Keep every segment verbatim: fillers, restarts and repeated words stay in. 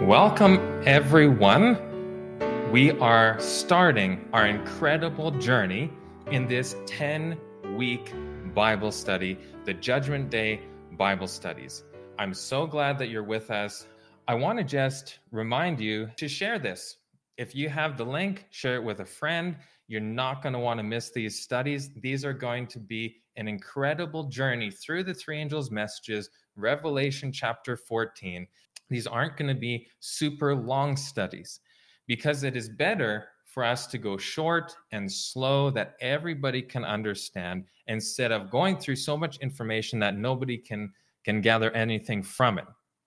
Welcome, everyone. We are starting our incredible journey in this ten-week Bible study, the Judgment Day Bible Studies. I'm so glad that you're with us. I want to just remind you to share this. If you have the link, share it with a friend. You're not going to want to miss these studies. These are going to be an incredible journey through the three angels' messages, Revelation chapter fourteen. These aren't going to be super long studies because it is better for us to go short and slow that everybody can understand instead of going through so much information that nobody can, can gather anything from it.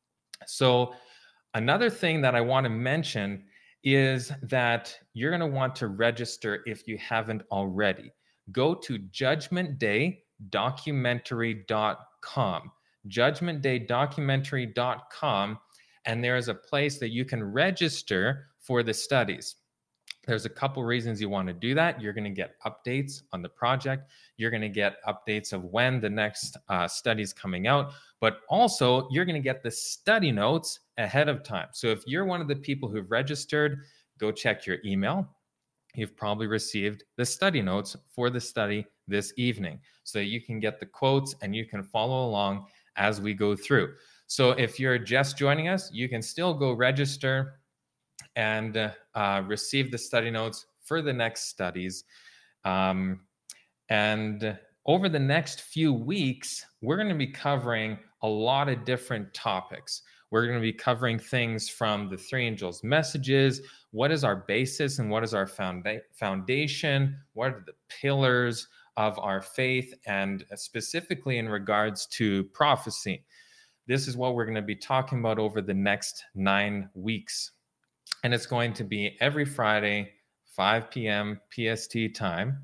So another thing that I want to mention is that you're going to want to register if you haven't already. Go to judgment day documentary dot com, judgment day documentary dot com, and there is a place that you can register for the studies. There's a couple reasons you want to do that. You're going to get updates on the project. You're going to get updates of when the next uh, study is coming out, but also you're going to get the study notes ahead of time. So if you're one of the people who've registered, go check your email. You've probably received the study notes for the study this evening so that you can get the quotes and you can follow along as we go through. So if you're just joining us, you can still go register and uh, uh, receive the study notes for the next studies. Um, and over the next few weeks, we're going to be covering a lot of different topics. We're going to be covering things from the three angels' messages. What is our basis and what is our founda- foundation? What are the pillars of our faith? And specifically in regards to prophecy. This is what we're going to be talking about over the next nine weeks. And it's going to be every Friday, five p.m. P S T time.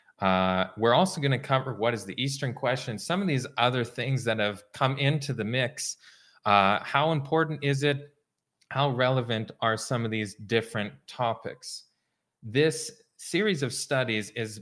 Uh, we're also going to cover what is the Eastern question, some of these other things that have come into the mix. Uh, how important is it? How relevant are some of these different topics? This series of studies is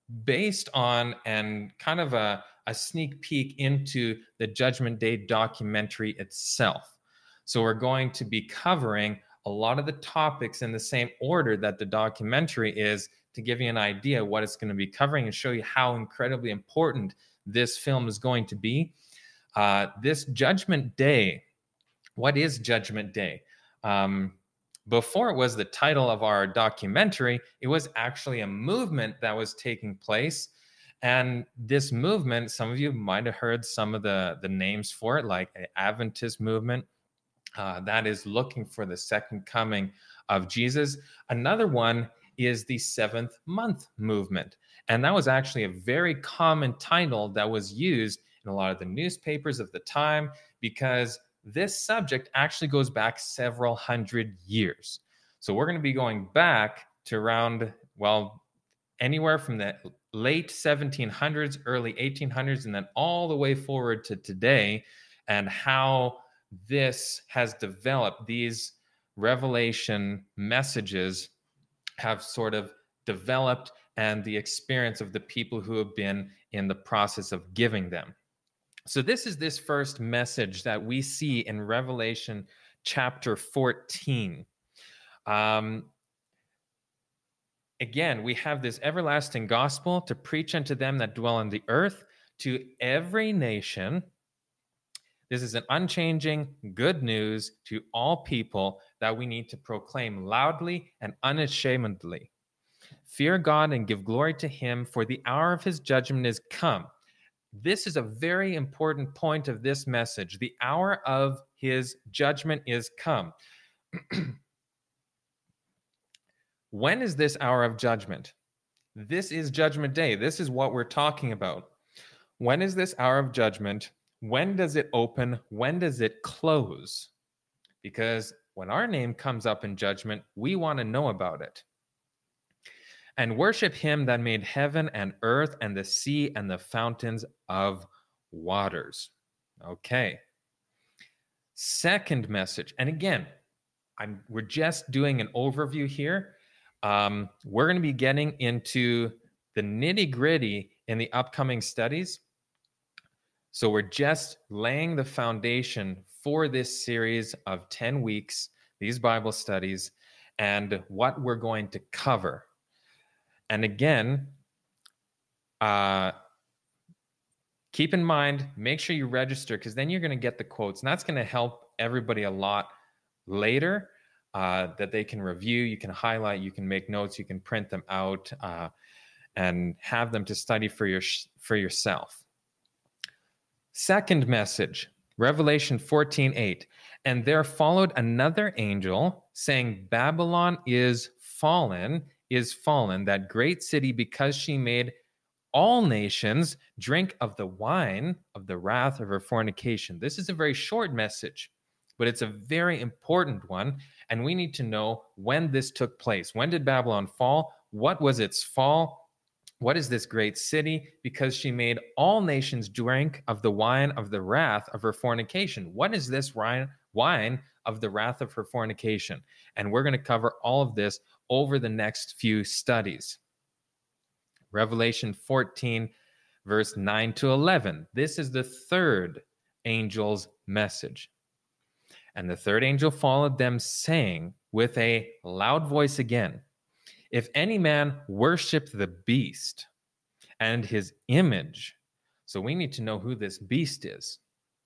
based on and kind of a, a sneak peek into the Judgment Day documentary itself. So we're going to be covering a lot of the topics in the same order that the documentary is to give you an idea what it's going to be covering and show you how incredibly important this film is going to be. Uh, this Judgment Day, what is Judgment Day? Um, Before it was the title of our documentary, it was actually a movement that was taking place. And this movement, some of you might have heard some of the, the names for it, like an Adventist movement, uh, that is looking for the second coming of Jesus. Another one is the seventh month movement. And that was actually a very common title that was used in a lot of the newspapers of the time because this subject actually goes back several hundred years. So we're going to be going back to around, well, anywhere from the late seventeen hundreds, early eighteen hundreds, and then all the way forward to today, and how this has developed. These revelation messages have sort of developed, and the experience of the people who have been in the process of giving them. So this is this first message that we see in Revelation chapter fourteen. Um, again, we have this everlasting gospel to preach unto them that dwell on the earth, to every nation. This is an unchanging good news to all people that we need to proclaim loudly and unashamedly. Fear God and give glory to him, for the hour of his judgment is come. This is a very important point of this message. The hour of his judgment is come. When is this hour of judgment? This is Judgment Day. This is what we're talking about. When is this hour of judgment? When does it open? When does it close? Because when our name comes up in judgment, we want to know about it. And worship him that made heaven and earth and the sea and the fountains of waters. Okay. Second message. And again, I'm, we're just doing an overview here. Um, we're going to be getting into the nitty-gritty in the upcoming studies. So we're just laying the foundation for this series of ten weeks these Bible studies, and what we're going to cover. And again, uh, keep in mind, make sure you register, because then you're going to get the quotes, and that's going to help everybody a lot later, uh, that they can review, you can highlight, you can make notes, you can print them out, uh, and have them to study for your for yourself. Second message, Revelation fourteen eight. And there followed another angel saying, Babylon is fallen, is fallen, that great city, because she made all nations drink of the wine of the wrath of her fornication. This is a very short message, but it's a very important one. And we need to know when this took place. When did Babylon fall? What was its fall? What is this great city? Because she made all nations drink of the wine of the wrath of her fornication. What is this wine, wine of the wrath of her fornication? And we're going to cover all of this over the next few studies. Revelation fourteen, verse nine to eleven. This is the third angel's message. And the third angel followed them, saying with a loud voice again, if any man worship the beast and his image, so we need to know who this beast is,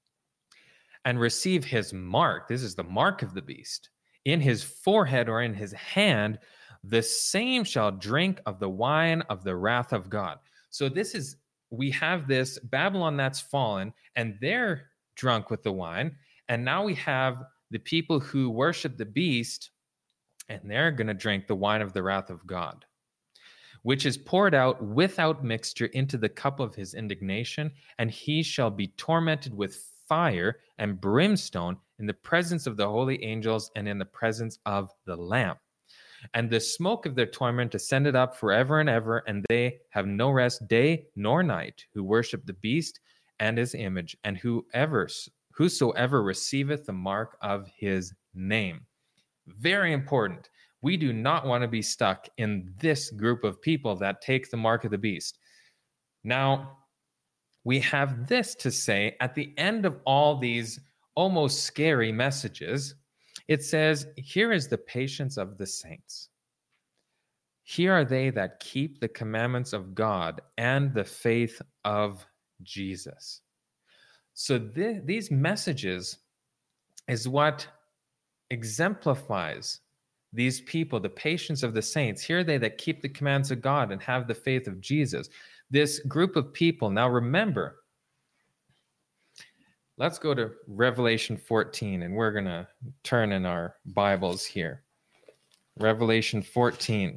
and receive his mark, this is the mark of the beast, in his forehead or in his hand, the same shall drink of the wine of the wrath of God. So this is, we have this Babylon that's fallen, and they're drunk with the wine. And now we have the people who worship the beast, and they're going to drink the wine of the wrath of God, which is poured out without mixture into the cup of his indignation, and he shall be tormented with fire and brimstone in the presence of the holy angels and in the presence of the Lamb. And the smoke of their torment ascended up forever and ever, and they have no rest day nor night, who worship the beast and his image, and whoever, whosoever receiveth the mark of his name. Very important. We do not want to be stuck in this group of people that take the mark of the beast. Now, we have this to say at the end of all these almost scary messages. It says, here is the patience of the saints. Here are they that keep the commandments of God and the faith of Jesus. So th- these messages is what exemplifies these people, the patience of the saints. Here are they that keep the commands of God and have the faith of Jesus. This group of people. Now remember, let's go to Revelation fourteen, and we're going to turn in our Bibles here. Revelation fourteen.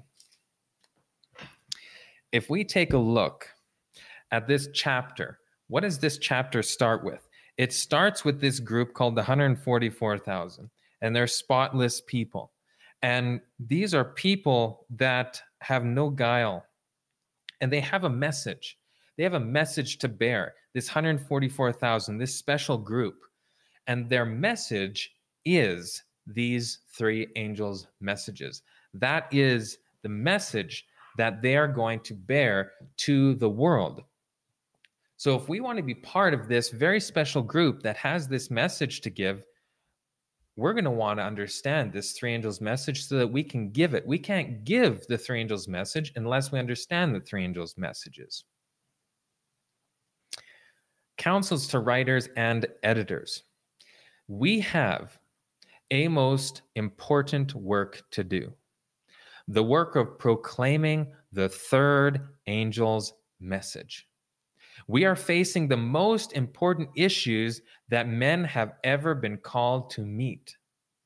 If we take a look at this chapter, what does this chapter start with? It starts with this group called the one hundred forty-four thousand, and they're spotless people. And these are people that have no guile, and they have a message. They have a message to bear, this one hundred forty-four thousand, this special group. And their message is these three angels' messages. That is the message that they are going to bear to the world. So if we want to be part of this very special group that has this message to give, we're going to want to understand this three angels' message so that we can give it. We can't give the three angels' message unless we understand the three angels' messages. Counsels to writers and editors. We have a most important work to do. The work of proclaiming the third angel's message. We are facing the most important issues that men have ever been called to meet.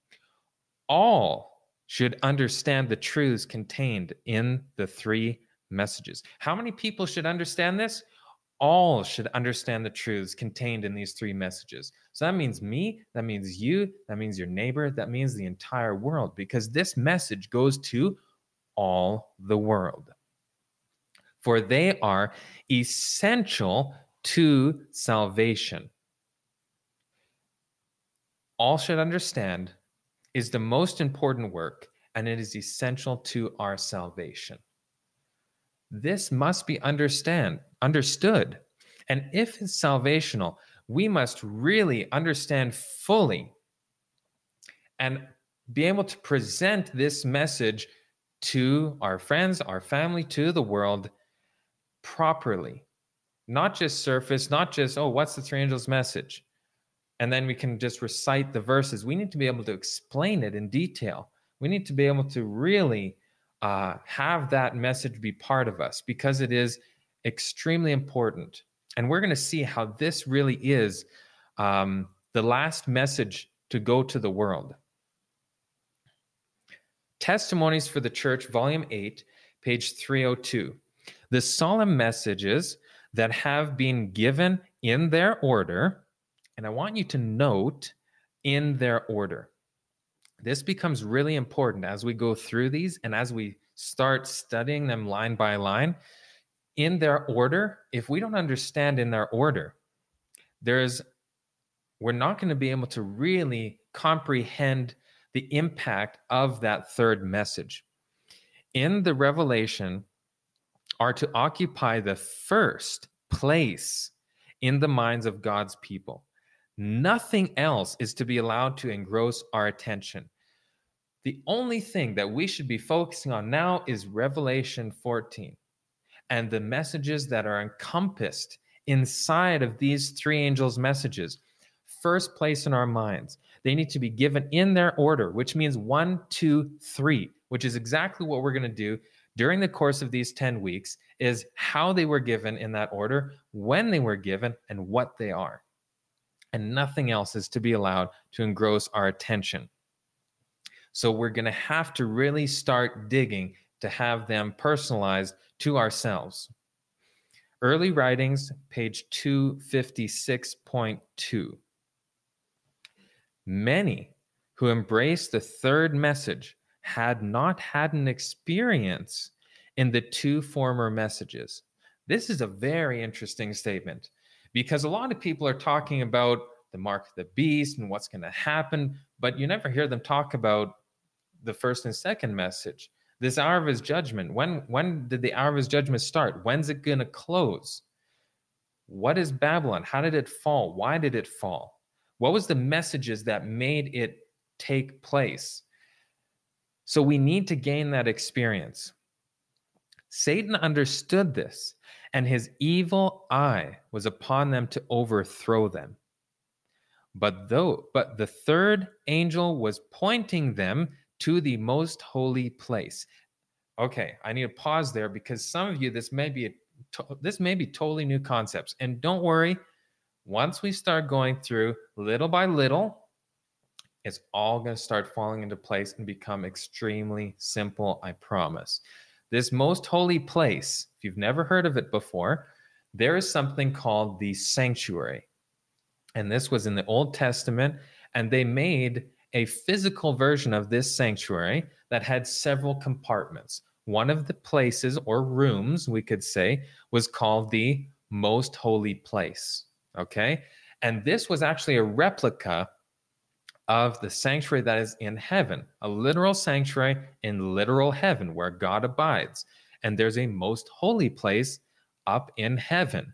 All should understand the truths contained in the three messages. How many people should understand this? All should understand the truths contained in these three messages. So that means me, that means you, that means your neighbor, that means the entire world, because this message goes to all the world. For they are essential to salvation. All should understand is the most important work, and it is essential to our salvation. This must be understand, understood. And if it's salvational, we must really understand fully and be able to present this message to our friends, our family, to the world properly. Not just surface, not just, oh, what's the three angels' message? And then we can just recite the verses. We need to be able to explain it in detail. We need to be able to really uh, have that message be part of us, because it is extremely important. And we're going to see how this really is um, the last message to go to the world. Testimonies for the Church, Volume eight, page three oh two. The solemn messages that have been given in their order, and I want you to note in their order. This becomes really important as we go through these and as we start studying them line by line. In their order, if we don't understand in their order, there's we're not going to be able to really comprehend the impact of that third message. In the Revelation are to occupy the first place in the minds of God's people. Nothing else is to be allowed to engross our attention. The only thing that we should be focusing on now is Revelation fourteen and the messages that are encompassed inside of these three angels' messages. First place in our minds. They need to be given in their order, which means one, two, three, which is exactly what we're going to do during the course of these ten weeks, is how they were given in that order, when they were given, and what they are. And nothing else is to be allowed to engross our attention. So we're going to have to really start digging to have them personalized to ourselves. Early Writings, page two fifty-six point two. Many who embraced the third message had not had an experience in the two former messages. This is a very interesting statement, because a lot of people are talking about the mark of the beast and what's going to happen, but you never hear them talk about the first and second message. This hour of his judgment. When, when did the hour of his judgment start? When's it going to close? What is Babylon? How did it fall? Why did it fall? What was the messages that made it take place? So we need to gain that experience. Satan understood this, and his evil eye was upon them to overthrow them. But though, but the third angel was pointing them to the most holy place. Okay, I need to pause there, because some of you, this may be a, this may be totally new concepts. And don't worry, once we start going through little by little, it's all going to start falling into place and become extremely simple, I promise. This most holy place, if you've never heard of it before, there is something called the sanctuary. And this was in the Old Testament, and they made a physical version of this sanctuary that had several compartments. One of the places, or rooms, we could say, was called the most holy place. Okay? And this was actually a replica of the sanctuary that is in heaven, a literal sanctuary in literal heaven where God abides. And there's a most holy place up in heaven.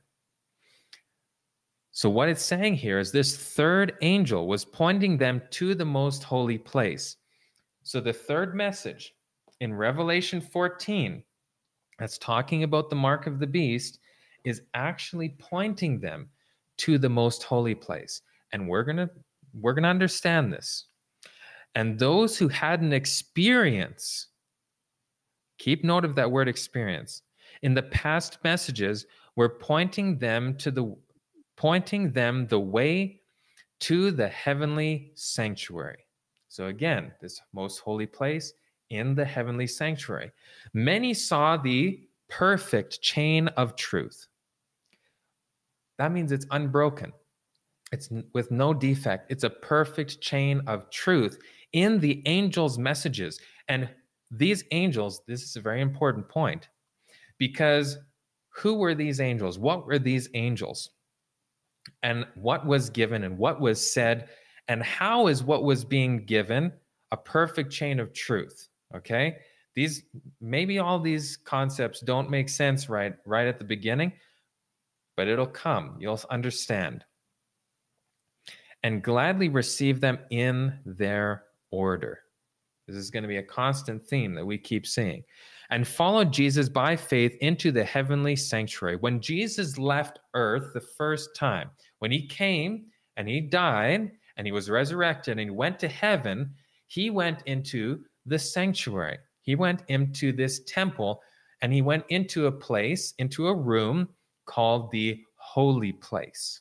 So what it's saying here is this third angel was pointing them to the most holy place. So the third message in Revelation fourteen, that's talking about the mark of the beast, is actually pointing them to the most holy place. And we're going to we're going to understand this. And those who had an experience, keep note of that word experience, in the past messages were pointing them to the pointing them the way to the heavenly sanctuary. So again, this most holy place in the heavenly sanctuary. Many saw the perfect chain of truth. That means it's unbroken. It's with no defect. It's a perfect chain of truth in the angels' messages. And these angels, this is a very important point, because who were these angels? What were these angels? And what was given and what was said, and how is what was being given a perfect chain of truth? Okay? These, maybe all these concepts don't make sense right, right at the beginning, but it'll come. You'll understand. And gladly receive them in their order. This is going to be a constant theme that we keep seeing. And followed Jesus by faith into the heavenly sanctuary. When Jesus left earth the first time, when he came and he died and he was resurrected and he went to heaven, he went into the sanctuary. He went into this temple and he went into a place, into a room called the holy place.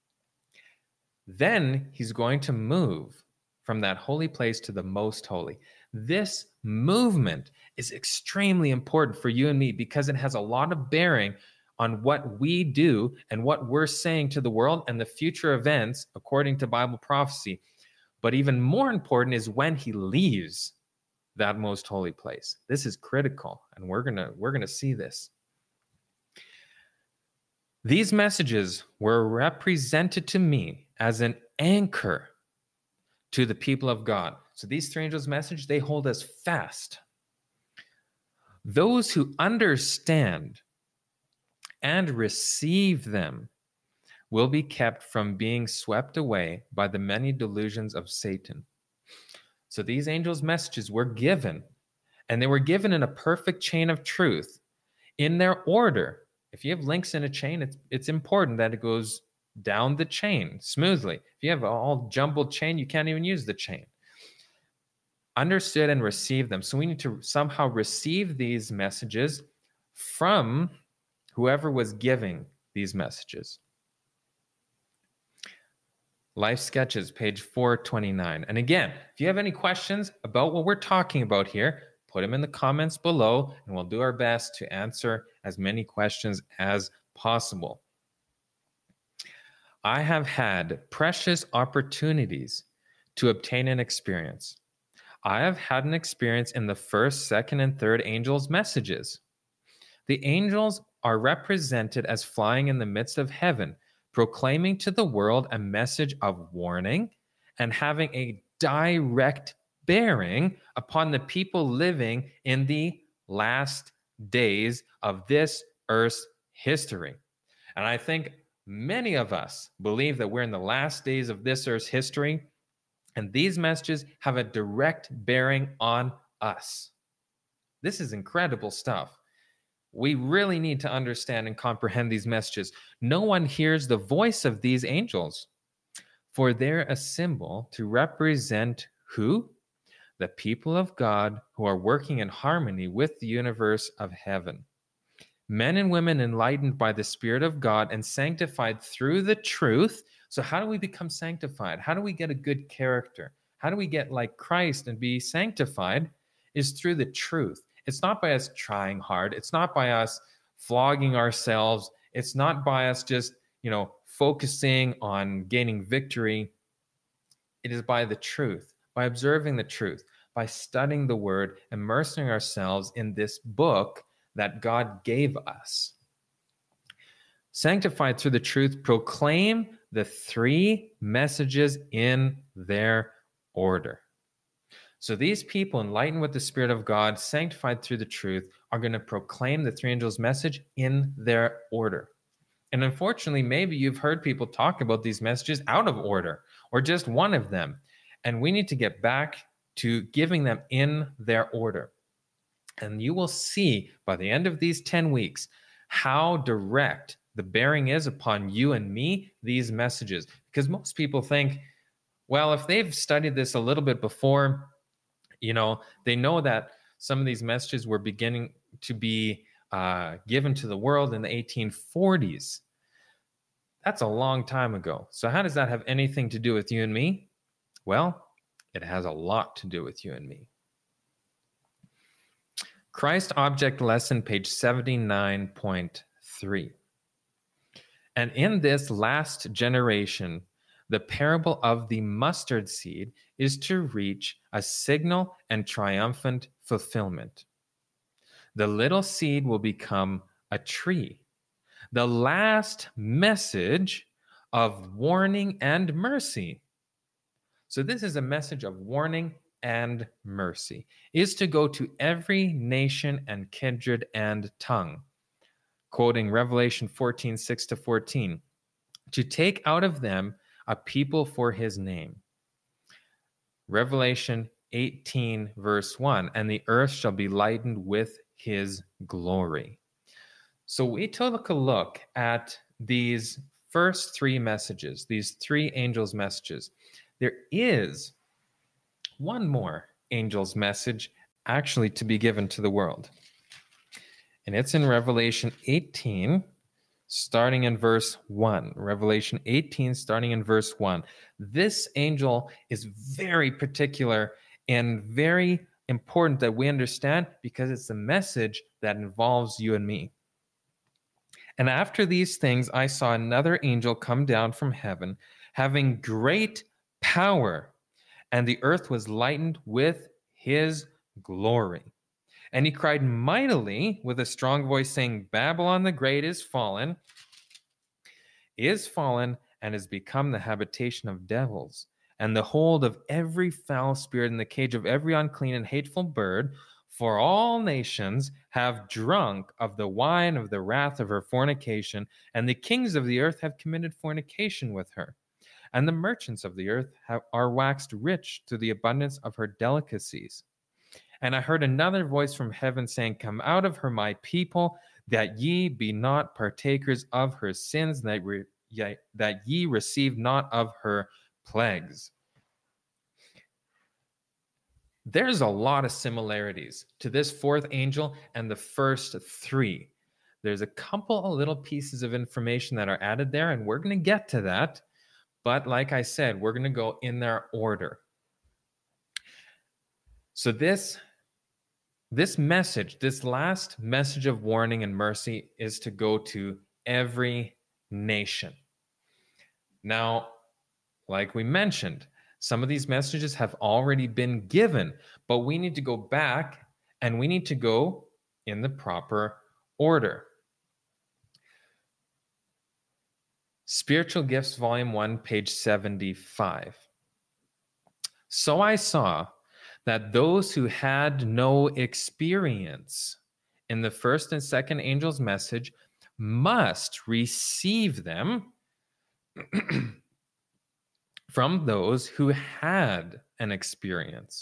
Then he's going to move from that holy place to the most holy. This movement is extremely important for you and me because it has a lot of bearing on what we do and what we're saying to the world and the future events according to Bible prophecy. But even more important is when he leaves that most holy place. This is critical, and we're gonna we're gonna see this. These messages were represented to me as an anchor to the people of God. So these three angels' message, they hold us fast. Those who understand and receive them will be kept from being swept away by the many delusions of Satan. So these angels' messages were given, and they were given in a perfect chain of truth, in their order. If you have links in a chain, it's, it's important that it goes down the chain smoothly. If you have an all jumbled chain, you can't even use the chain. Understood and receive them. So we need to somehow receive these messages from whoever was giving these messages. Life Sketches, page four twenty-nine. And again, if you have any questions about what we're talking about here, put them in the comments below, and we'll do our best to answer as many questions as possible. I have had precious opportunities to obtain an experience. I have had an experience in the first, second, and third angels' messages. The angels are represented as flying in the midst of heaven, proclaiming to the world a message of warning and having a direct bearing upon the people living in the last days of this earth's history. And I think many of us believe that we're in the last days of this earth's history, and these messages have a direct bearing on us. This is incredible stuff. We really need to understand and comprehend these messages. No one hears the voice of these angels, for they're a symbol to represent who? The people of God who are working in harmony with the universe of heaven. Men and women enlightened by the Spirit of God and sanctified through the truth. So how do we become sanctified? How do we get a good character? How do we get like Christ and be sanctified? Is through the truth. It's not by us trying hard. It's not by us flogging ourselves. It's not by us just, you know, focusing on gaining victory. It is by the truth, by observing the truth, by studying the word, immersing ourselves in this book that God gave us. Sanctified through the truth, proclaim the three messages in their order. So these people, enlightened with the Spirit of God, sanctified through the truth, are going to proclaim the three angels' message in their order. And unfortunately, maybe you've heard people talk about these messages out of order, or just one of them. And we need to get back to giving them in their order. And you will see by the end of these ten weeks how direct the bearing is upon you and me, these messages. Because most people think, well, if they've studied this a little bit before, you know, they know that some of these messages were beginning to be uh, given to the world in the eighteen forties. That's a long time ago. So how does that have anything to do with you and me? Well, it has a lot to do with you and me. Christ Object Lesson, page seventy-nine point three. And in this last generation, the parable of the mustard seed is to reach a signal and triumphant fulfillment. The little seed will become a tree. The last message of warning and mercy. So this is a message of warning and mercy, is to go to every nation and kindred and tongue. Quoting Revelation fourteen, six to fourteen, to take out of them a people for his name. Revelation eighteen, verse one, and the earth shall be lightened with his glory. So we took a look at these first three messages, these three angels' messages. There is one more angel's message actually to be given to the world. And it's in Revelation eighteen, starting in verse one. Revelation eighteen, starting in verse one. This angel is very particular and very important that we understand because it's a message that involves you and me. And after these things, I saw another angel come down from heaven, having great power, and the earth was lightened with his glory. And he cried mightily with a strong voice, saying, Babylon the Great is fallen, is fallen, and has become the habitation of devils, and the hold of every foul spirit, and the cage of every unclean and hateful bird. For all nations have drunk of the wine of the wrath of her fornication, and the kings of the earth have committed fornication with her. And the merchants of the earth have, are waxed rich through the abundance of her delicacies. And I heard another voice from heaven saying, Come out of her, my people, that ye be not partakers of her sins, that, re, ye, that ye receive not of her plagues. There's a lot of similarities to this fourth angel and the first three. There's a couple of little pieces of information that are added there, and we're going to get to that. But like I said, we're going to go in their order. So this, this message, this last message of warning and mercy is to go to every nation. Now, like we mentioned, some of these messages have already been given, but we need to go back and we need to go in the proper order. Spiritual Gifts, Volume one, page seventy-five. So I saw that those who had no experience in the first and second angel's message must receive them from those who had an experience.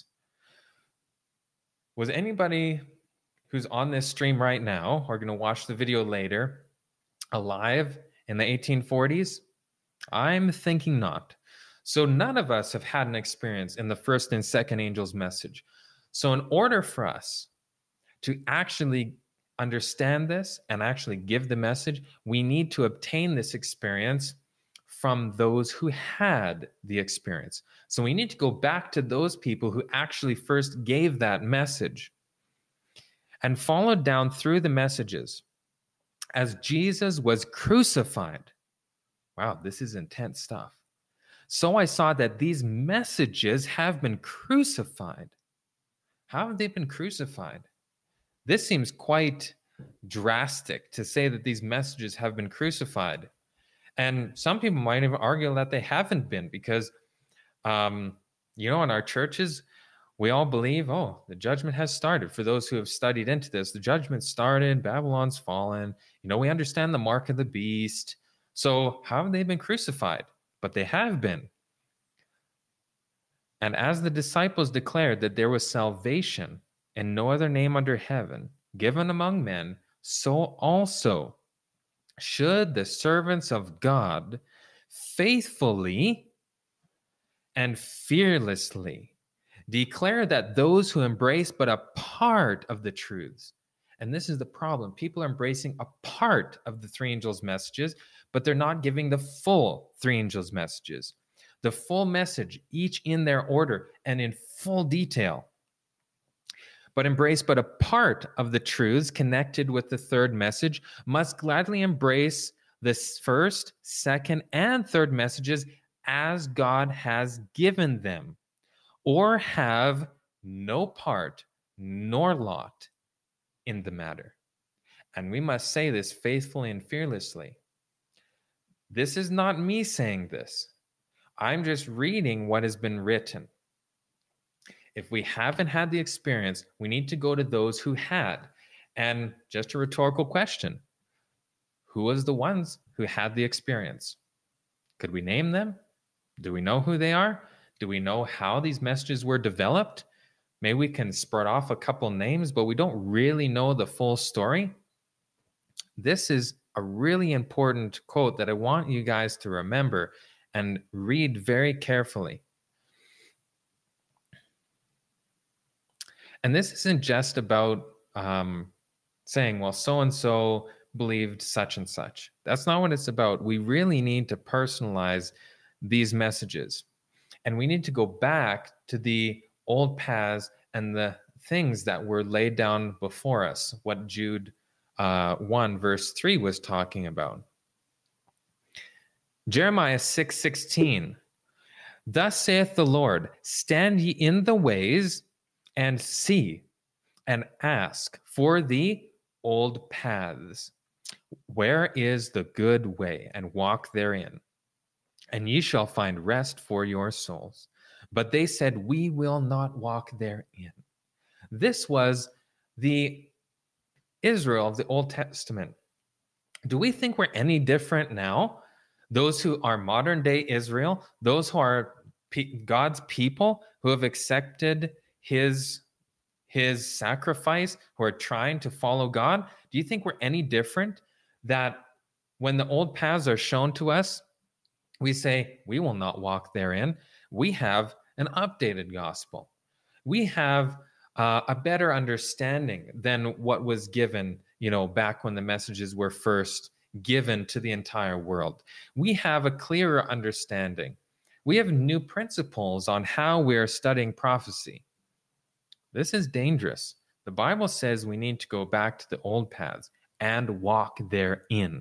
Was anybody who's on this stream right now or going to watch the video later alive in the eighteen forties? I'm thinking not. So none of us have had an experience in the first and second angel's message. So in order for us to actually understand this and actually give the message, we need to obtain this experience from those who had the experience. So we need to go back to those people who actually first gave that message and followed down through the messages as Jesus was crucified. Wow, this is intense stuff. So I saw that these messages have been crucified. How have they been crucified? This seems quite drastic to say that these messages have been crucified. And some people might even argue that they haven't been because, um, you know, in our churches, we all believe, oh, the judgment has started. For those who have studied into this, the judgment started, Babylon's fallen. You know, we understand the mark of the beast. So how have they been crucified? But they have been. And as the disciples declared that there was salvation in no other name under heaven given among men, so also should the servants of God faithfully and fearlessly declare that those who embrace but a part of the truths, and this is the problem, people are embracing a part of the three angels' messages, but they're not giving the full three angels' messages, the full message, each in their order and in full detail, but embrace but a part of the truths connected with the third message, must gladly embrace the first, second, and third messages as God has given them, or have no part nor lot in the matter. And we must say this faithfully and fearlessly. This is not me saying this. I'm just reading what has been written. If we haven't had the experience, we need to go to those who had. And just a rhetorical question, who was the ones who had the experience? Could we name them? Do we know who they are? Do we know how these messages were developed? Maybe we can spread off a couple names, but we don't really know the full story. This is a really important quote that I want you guys to remember and read very carefully. And this isn't just about um, saying, well, so-and-so believed such and such. That's not what it's about. We really need to personalize these messages. And we need to go back to the old paths and the things that were laid down before us, what Jude uh, one verse three was talking about. Jeremiah six sixteen, thus saith the Lord, stand ye in the ways and see and ask for the old paths. Where is the good way? And walk therein, and ye shall find rest for your souls. But they said, we will not walk therein. This was the Israel of the Old Testament. Do we think we're any different now? Those who are modern day Israel, those who are God's people, who have accepted his, his sacrifice, who are trying to follow God, do you think we're any different? That when the old paths are shown to us, we say, we will not walk therein. We have an updated gospel. We have uh, a better understanding than what was given, you know, back when the messages were first given to the entire world. We have a clearer understanding. We have new principles on how we're studying prophecy. This is dangerous. The Bible says we need to go back to the old paths and walk therein.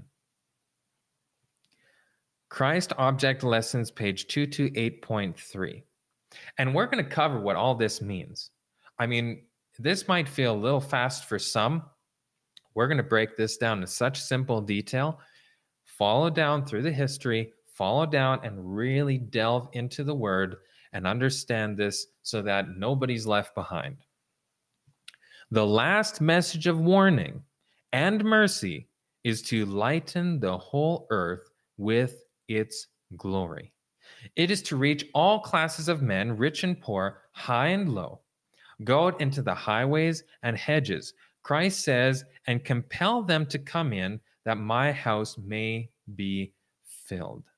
Christ Object Lessons, page two twenty-eight point three. And we're going to cover what all this means. I mean, this might feel a little fast for some. We're going to break this down in such simple detail. Follow down through the history, follow down and really delve into the word and understand this so that nobody's left behind. The last message of warning and mercy is to lighten the whole earth with its glory. It is to reach all classes of men, rich and poor, high and low. Go out into the highways and hedges, Christ says, and compel them to come in, that my house may be filled.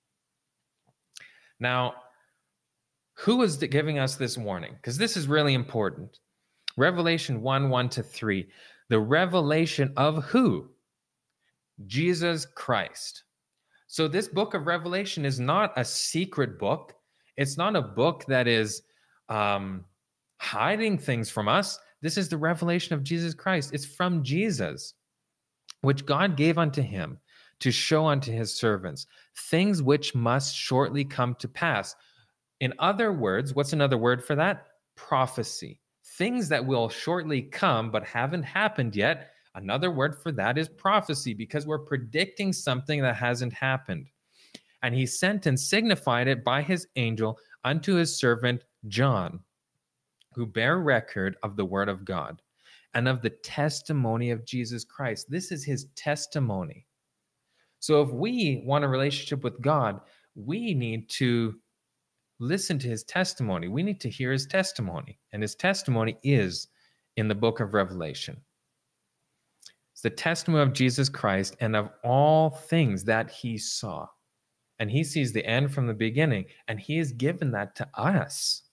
Now, who is giving us this warning? Because this is really important. Revelation one, one to three. The revelation of who? Jesus Christ. So this book of Revelation is not a secret book. It's not a book that is um, hiding things from us. This is the revelation of Jesus Christ. It's from Jesus, which God gave unto him to show unto his servants things which must shortly come to pass. In other words, what's another word for that? Prophecy. Things that will shortly come but haven't happened yet. Another word for that is prophecy, because we're predicting something that hasn't happened. And he sent and signified it by his angel unto his servant John, who bear record of the word of God and of the testimony of Jesus Christ. This is his testimony. So if we want a relationship with God, we need to listen to his testimony. We need to hear his testimony. And his testimony is in the book of Revelation. It's the testimony of Jesus Christ and of all things that he saw. And he sees the end from the beginning, and he has given that to us.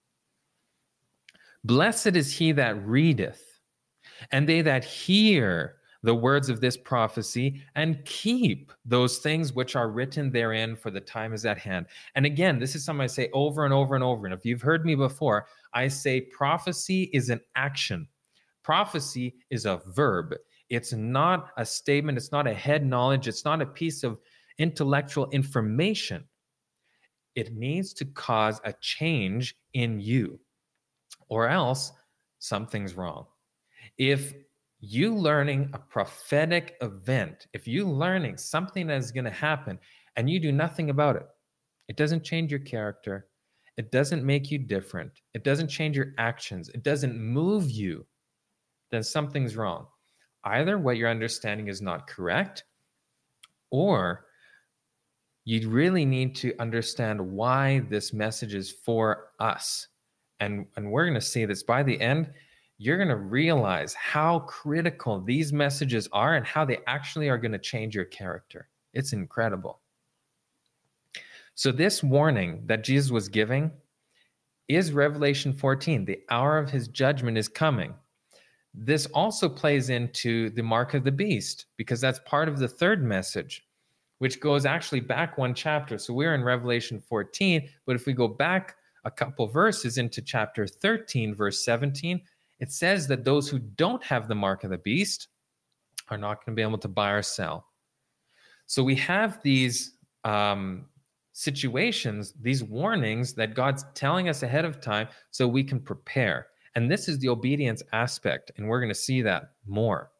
Blessed is he that readeth, and they that hear the words of this prophecy, and keep those things which are written therein, for the time is at hand. And again, this is something I say over and over and over. And if you've heard me before, I say prophecy is an action. Prophecy is a verb. It's not a statement. It's not a head knowledge. It's not a piece of intellectual information. It needs to cause a change in you, or else something's wrong. If you learning a prophetic event, if you learning something that is going to happen and you do nothing about it, it doesn't change your character. It doesn't make you different. It doesn't change your actions. It doesn't move you. Then something's wrong. Either what your understanding is not correct, or you really need to understand why this message is for us And, and we're going to see this by the end. You're going to realize how critical these messages are and how they actually are going to change your character. It's incredible. So this warning that Jesus was giving is Revelation fourteen. The hour of his judgment is coming. This also plays into the mark of the beast, because that's part of the third message, which goes actually back one chapter. So we're in Revelation fourteen, but if we go back a couple verses into chapter thirteen, verse seventeen, it says that those who don't have the mark of the beast are not going to be able to buy or sell. So we have these um, situations, these warnings that God's telling us ahead of time so we can prepare. And this is the obedience aspect, and we're going to see that more.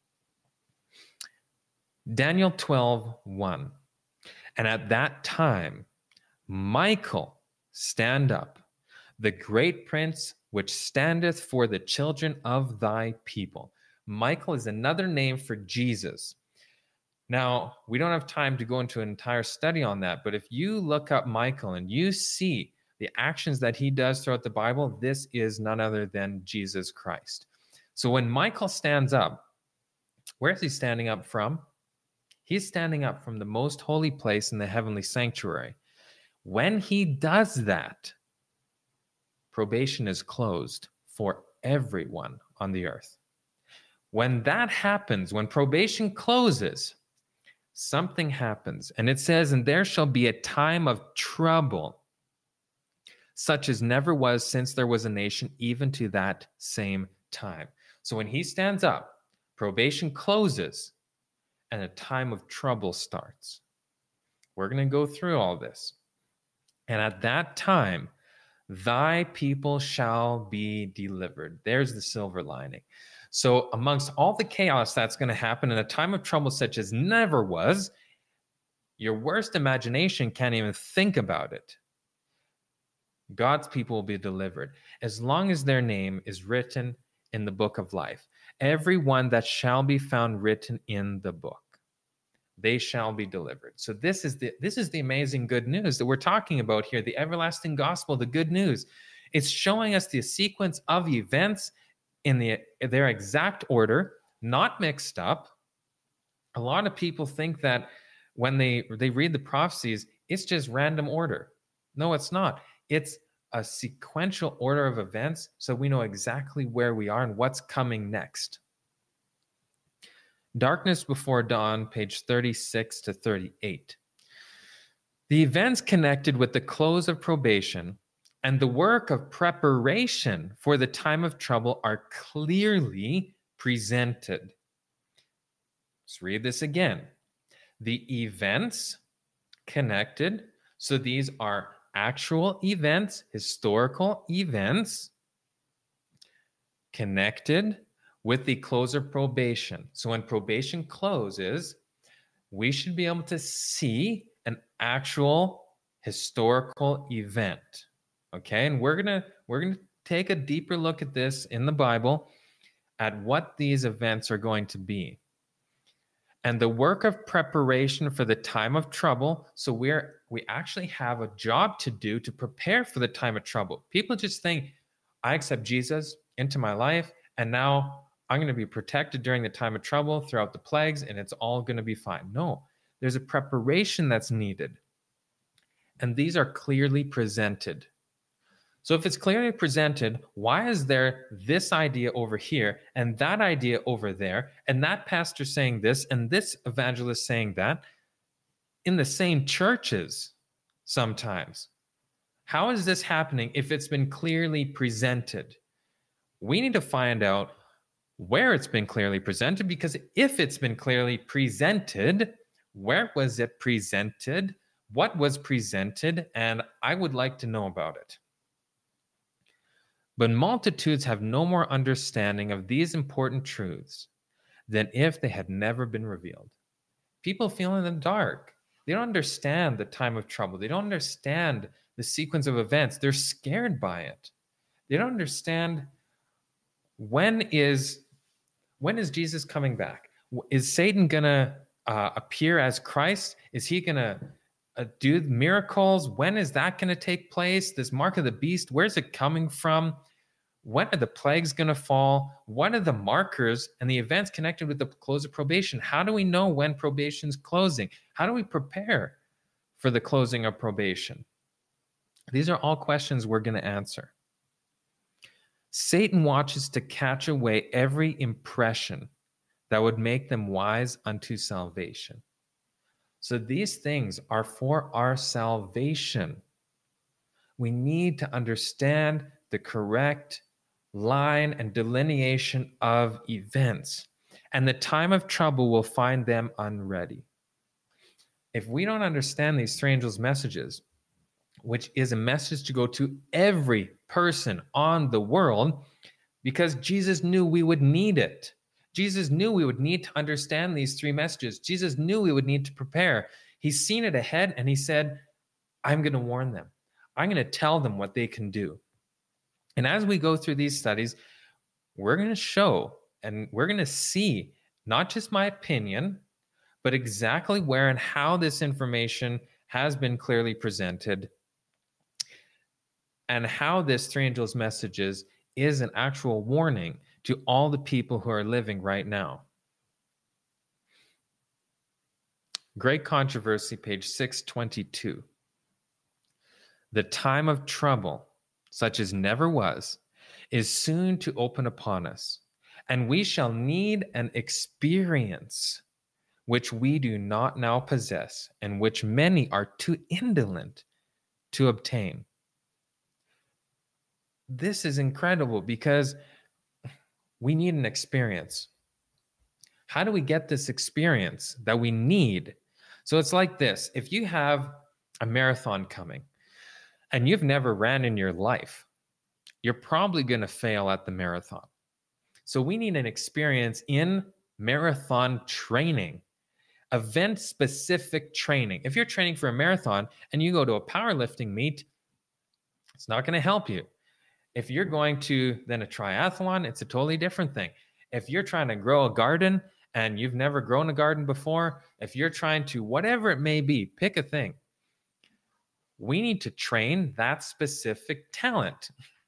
Daniel twelve one. And at that time, Michael stand up, the great prince which standeth for the children of thy people. Michael is another name for Jesus. Now, we don't have time to go into an entire study on that, but if you look up Michael and you see the actions that he does throughout the Bible, this is none other than Jesus Christ. So when Michael stands up, where is he standing up from? He's standing up from the most holy place in the heavenly sanctuary. When he does that, probation is closed for everyone on the earth. When that happens, when probation closes, something happens. And it says, and there shall be a time of trouble, such as never was since there was a nation, even to that same time. So when he stands up, probation closes, and a time of trouble starts. We're going to go through all this. And at that time, thy people shall be delivered. There's the silver lining. So amongst all the chaos that's going to happen in a time of trouble such as never was, your worst imagination can't even think about it. God's people will be delivered as long as their name is written in the book of life. Everyone that shall be found written in the book, they shall be delivered. So this is the this is the amazing good news that we're talking about here, the everlasting gospel, the good news. It's showing us the sequence of events in the their exact order, not mixed up. A lot of people think that when they they read the prophecies, it's just random order. No, it's not. It's a sequential order of events, so we know exactly where we are and what's coming next. Darkness Before Dawn, page thirty-six to thirty-eight. The events connected with the close of probation and the work of preparation for the time of trouble are clearly presented. Let's read this again. The events connected, so these are actual events, historical events, connected with the close of probation. So when probation closes, we should be able to see an actual historical event. Okay, and we're gonna we're gonna take a deeper look at this in the Bible, at what these events are going to be. And the work of preparation for the time of trouble. So we're we actually have a job to do to prepare for the time of trouble. People just think, I accept Jesus into my life, and now I'm going to be protected during the time of trouble throughout the plagues, and it's all going to be fine. No, there's a preparation that's needed. And these are clearly presented. So if it's clearly presented, why is there this idea over here and that idea over there, and that pastor saying this and this evangelist saying that in the same churches sometimes? How is this happening if it's been clearly presented? We need to find out where it's been clearly presented, because if it's been clearly presented, where was it presented? What was presented? And I would like to know about it. But multitudes have no more understanding of these important truths than if they had never been revealed. People feel in the dark. They don't understand the time of trouble. They don't understand the sequence of events. They're scared by it. They don't understand when is, when is Jesus coming back? Is Satan going to uh, appear as Christ? Is he going to Uh, do miracles, when is that going to take place? This mark of the beast, where's it coming from? When are the plagues going to fall? What are the markers and the events connected with the close of probation? How do we know when probation's closing? How do we prepare for the closing of probation? These are all questions we're going to answer. Satan watches to catch away every impression that would make them wise unto salvation. So these things are for our salvation. We need to understand the correct line and delineation of events, and the time of trouble will find them unready. If we don't understand these three angels' messages, which is a message to go to every person on the world, because Jesus knew we would need it. Jesus knew we would need to understand these three messages. Jesus knew we would need to prepare. He's seen it ahead, and he said, I'm going to warn them. I'm going to tell them what they can do. And as we go through these studies, we're going to show and we're going to see not just my opinion, but exactly where and how this information has been clearly presented, and how this three angels' messages is an actual warning to all the people who are living right now. Great Controversy, page six twenty-two. The time of trouble, such as never was, is soon to open upon us, and we shall need an experience which we do not now possess, and which many are too indolent to obtain. This is incredible because we need an experience. How do we get this experience that we need? So it's like this. If you have a marathon coming and you've never ran in your life, you're probably going to fail at the marathon. So we need an experience in marathon training, event-specific training. If you're training for a marathon and you go to a powerlifting meet, it's not going to help you. If you're going to then a triathlon, it's a totally different thing. If you're trying to grow a garden and you've never grown a garden before, if you're trying to, whatever it may be, pick a thing. We need to train that specific talent.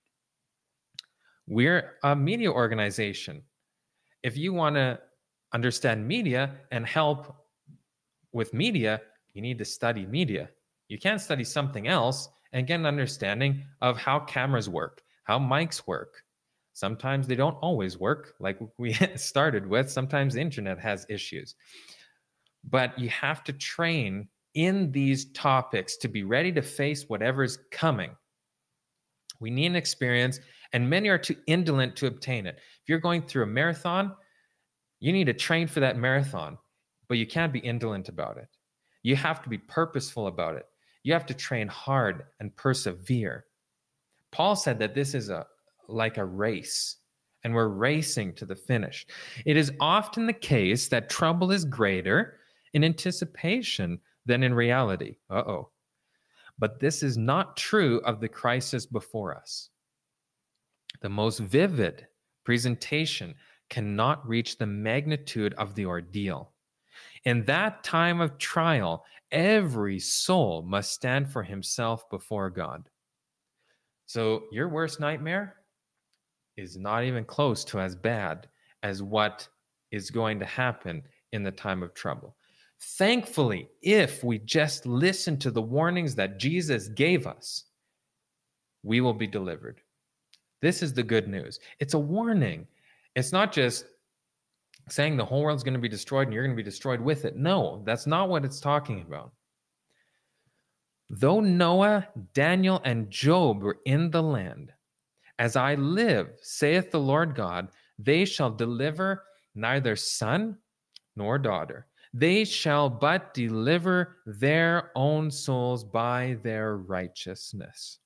We're a media organization. If you want to understand media and help with media, you need to study media. You can't study something else and get an understanding of how cameras work, how mics work. Sometimes they don't always work, like we started with. Sometimes the internet has issues. But you have to train in these topics to be ready to face whatever's coming. We need an experience, and many are too indolent to obtain it. If you're going through a marathon, you need to train for that marathon, but you can't be indolent about it. You have to be purposeful about it. You have to train hard and persevere. Paul said that this is a like a race, and we're racing to the finish. It is often the case that trouble is greater in anticipation than in reality. Uh-oh. But this is not true of the crisis before us. The most vivid presentation cannot reach the magnitude of the ordeal. In that time of trial, every soul must stand for himself before God. So your worst nightmare is not even close to as bad as what is going to happen in the time of trouble. Thankfully, if we just listen to the warnings that Jesus gave us, we will be delivered. This is the good news. It's a warning. It's not just saying the whole world's going to be destroyed and you're going to be destroyed with it. No, that's not what it's talking about. Though Noah, Daniel, and Job were in the land, as I live, saith the Lord God, they shall deliver neither son nor daughter. They shall but deliver their own souls by their righteousness.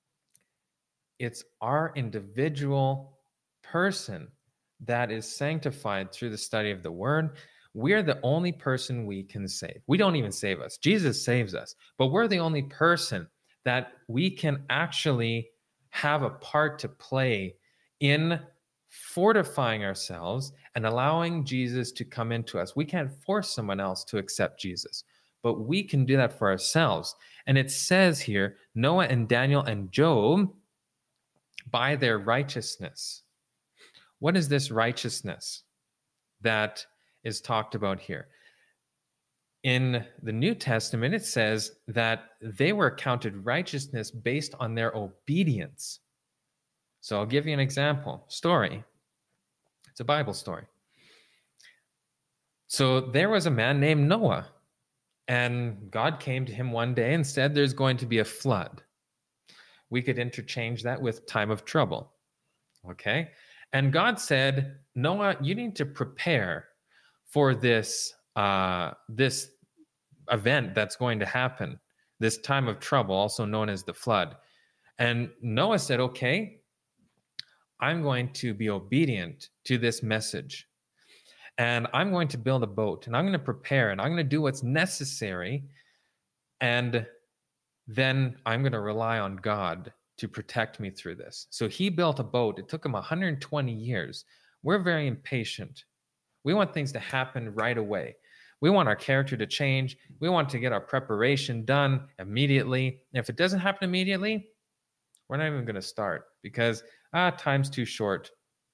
It's our individual person that is sanctified through the study of the word. We're the only person we can save. We don't even save us. Jesus saves us, but we're the only person that we can actually have a part to play in fortifying ourselves and allowing Jesus to come into us. We can't force someone else to accept Jesus, but we can do that for ourselves. And it says here, Noah and Daniel and Job, by their righteousness. What is this righteousness that is talked about here? In the New Testament, it says that they were counted righteousness based on their obedience. So I'll give you an example, story. It's a Bible story. So there was a man named Noah, and God came to him one day and said, there's going to be a flood. We could interchange that with time of trouble. Okay? And God said, Noah, you need to prepare for this, uh, this event that's going to happen, this time of trouble, also known as the flood. And Noah said, okay, I'm going to be obedient to this message. And I'm going to build a boat, and I'm going to prepare, and I'm going to do what's necessary. And then I'm going to rely on God to protect me through this. So he built a boat. It took him one hundred twenty years. We're very impatient. We want things to happen right away. We want our character to change. We want to get our preparation done immediately. And if it doesn't happen immediately, we're not even going to start because ah, time's too short.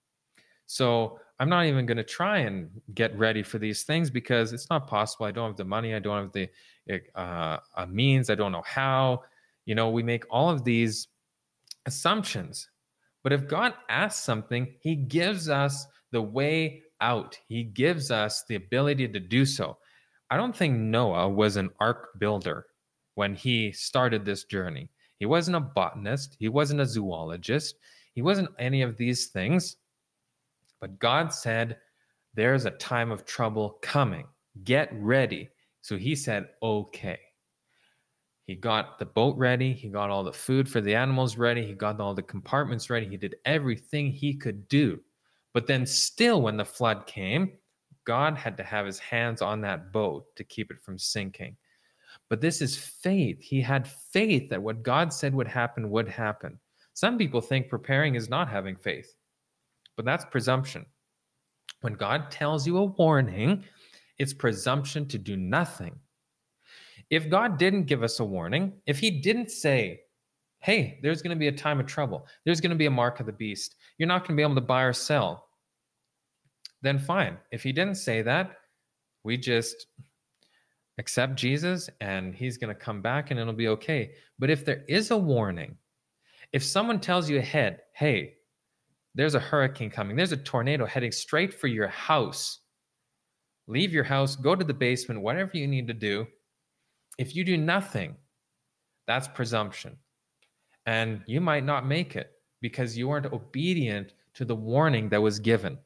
So I'm not even going to try and get ready for these things because it's not possible. I don't have the money. I don't have the uh, uh, means. I don't know how. You know, we make all of these assumptions. But if God asks something, he gives us the way out. He gives us the ability to do so. I don't think Noah was an ark builder when he started this journey. He wasn't a botanist. He wasn't a zoologist. He wasn't any of these things. But God said, there's a time of trouble coming. Get ready. So he said, okay. He got the boat ready. He got all the food for the animals ready. He got all the compartments ready. He did everything he could do. But then still, when the flood came, God had to have his hands on that boat to keep it from sinking. But this is faith. He had faith that what God said would happen would happen. Some people think preparing is not having faith. But that's presumption. When God tells you a warning, it's presumption to do nothing. If God didn't give us a warning, if he didn't say, hey, there's going to be a time of trouble, there's going to be a mark of the beast, you're not going to be able to buy or sell, then fine. If he didn't say that, we just accept Jesus and he's going to come back and it'll be okay. But if there is a warning, if someone tells you ahead, hey, there's a hurricane coming, there's a tornado heading straight for your house, leave your house, go to the basement, whatever you need to do. If you do nothing, that's presumption. And you might not make it because you weren't obedient to the warning that was given.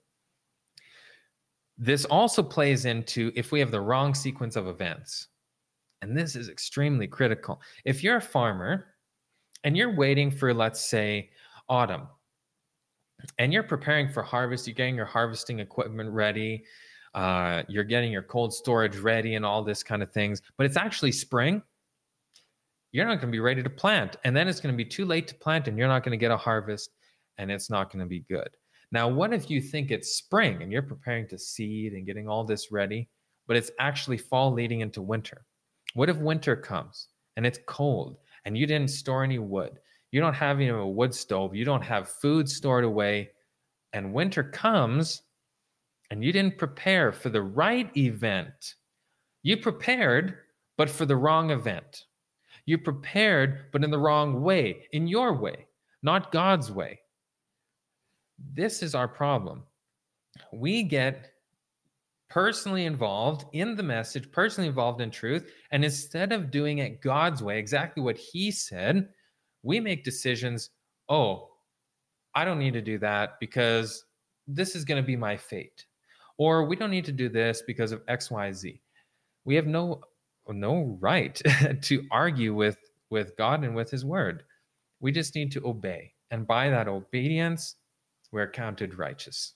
This also plays into if we have the wrong sequence of events. And this is extremely critical. If you're a farmer and you're waiting for, let's say, autumn, and you're preparing for harvest, you're getting your harvesting equipment ready, uh, you're getting your cold storage ready and all this kind of things, but it's actually spring, you're not going to be ready to plant. And then it's going to be too late to plant and you're not going to get a harvest and it's not going to be good. Now, what if you think it's spring and you're preparing to seed and getting all this ready, but it's actually fall leading into winter? What if winter comes and it's cold and you didn't store any wood? You don't have even a wood stove. You don't have food stored away. And winter comes and you didn't prepare for the right event. You prepared, but for the wrong event. You prepared, but in the wrong way, in your way, not God's way. This is our problem. We get personally involved in the message, personally involved in truth, and instead of doing it God's way, exactly what he said, we make decisions, oh, I don't need to do that because this is going to be my fate. Or we don't need to do this because of X, Y, Z. We have no, no right to argue with, with God and with his word. We just need to obey. And by that obedience, we're counted righteous.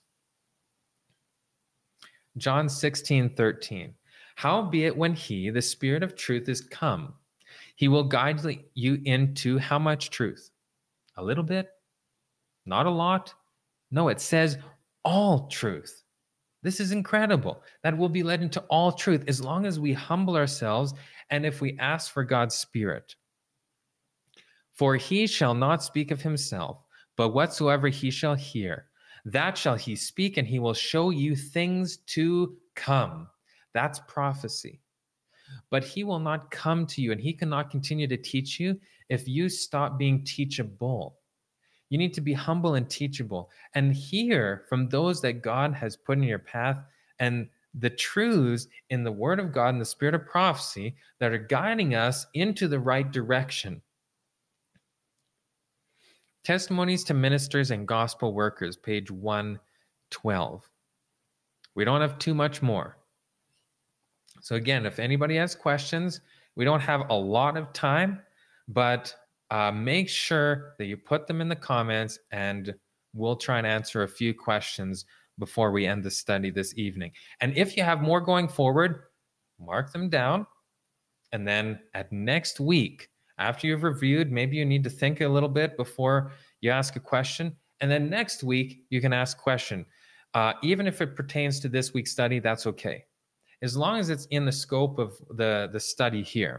John sixteen thirteen. Howbeit when he, the Spirit of truth, is come, he will guide you into how much truth? A little bit? Not a lot? No, it says all truth. This is incredible that we'll be led into all truth as long as we humble ourselves and if we ask for God's Spirit. For he shall not speak of himself, but whatsoever he shall hear, that shall he speak, and he will show you things to come. That's prophecy. But he will not come to you, and he cannot continue to teach you if you stop being teachable. You need to be humble and teachable and hear from those that God has put in your path and the truths in the Word of God and the Spirit of prophecy that are guiding us into the right direction. Testimonies to Ministers and Gospel Workers, page one twelve. We don't have too much more. So again, if anybody has questions, we don't have a lot of time, but uh, make sure that you put them in the comments and we'll try and answer a few questions before we end the study this evening. And if you have more going forward, mark them down. And then at next week, after you've reviewed, maybe you need to think a little bit before you ask a question. And then next week, you can ask a question. Uh, even if it pertains to this week's study, that's okay. As long as it's in the scope of the, the study here.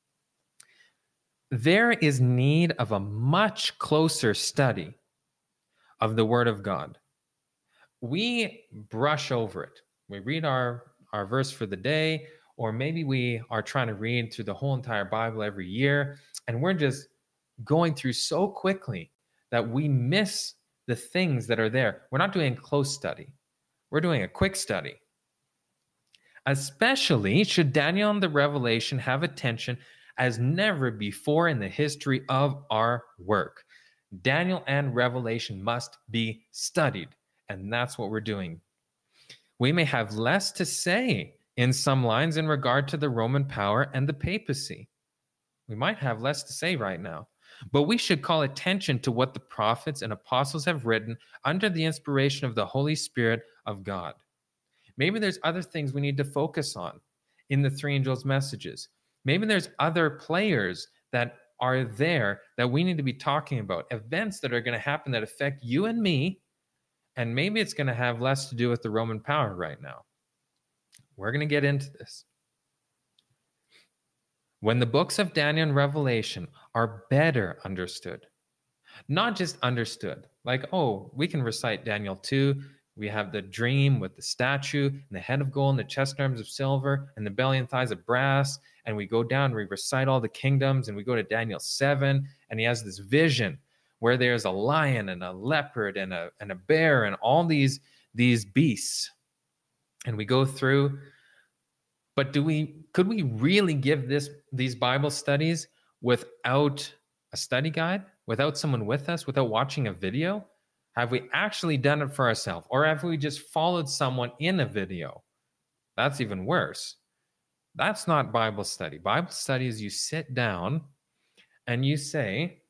There is need of a much closer study of the Word of God. We brush over it. We read our, our verse for the day, or maybe we are trying to read through the whole entire Bible every year, and we're just going through so quickly that we miss the things that are there. We're not doing a close study. We're doing a quick study. Especially should Daniel and the Revelation have attention as never before in the history of our work. Daniel and Revelation must be studied, and that's what we're doing. We may have less to say in some lines in regard to the Roman power and the papacy. We might have less to say right now, but we should call attention to what the prophets and apostles have written under the inspiration of the Holy Spirit of God. Maybe there's other things we need to focus on in the three angels' messages. Maybe there's other players that are there that we need to be talking about, events that are going to happen that affect you and me, and maybe it's going to have less to do with the Roman power right now. We're going to get into this. When the books of Daniel and Revelation are better understood, not just understood, like, oh, we can recite Daniel two, we have the dream with the statue and the head of gold and the chest and arms of silver and the belly and thighs of brass, and we go down and we recite all the kingdoms, and we go to Daniel seven, and he has this vision where there's a lion and a leopard and a, and a bear and all these, these beasts. And we go through, but do we, could we really give this, these Bible studies without a study guide, without someone with us, without watching a video? Have we actually done it for ourselves? Or have we just followed someone in a video? That's even worse. That's not Bible study. Bible study is you sit down and you say,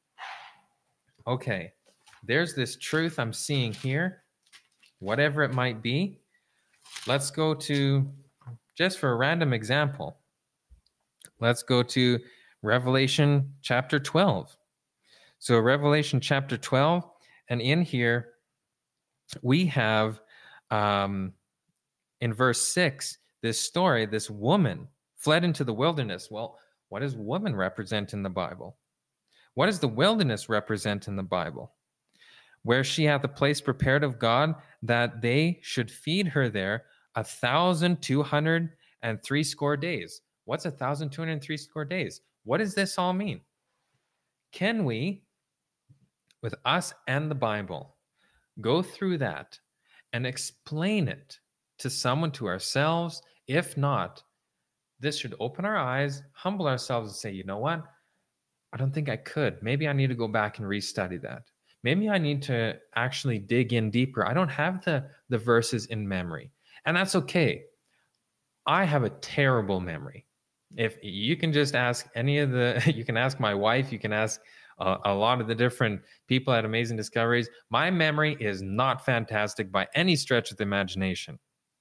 okay, there's this truth I'm seeing here, whatever it might be. Let's go to, just for a random example, let's go to Revelation chapter twelve. So Revelation chapter twelve, and in here we have, um, in verse six, this story, this woman fled into the wilderness. Well, what does woman represent in the Bible? What does the wilderness represent in the Bible? Where she hath a place prepared of God, that they should feed her there a thousand two hundred and three score days. What's a thousand two hundred and three score days? What does this all mean? Can we, with us and the Bible, go through that and explain it to someone, to ourselves? If not, this should open our eyes, humble ourselves, and say, you know what? I don't think I could. Maybe I need to go back and restudy that. Maybe I need to actually dig in deeper. I don't have the, the verses in memory. And that's okay. I have a terrible memory. If you can just ask any of the, you can ask my wife, you can ask a, a lot of the different people at Amazing Discoveries. My memory is not fantastic by any stretch of the imagination.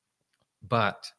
But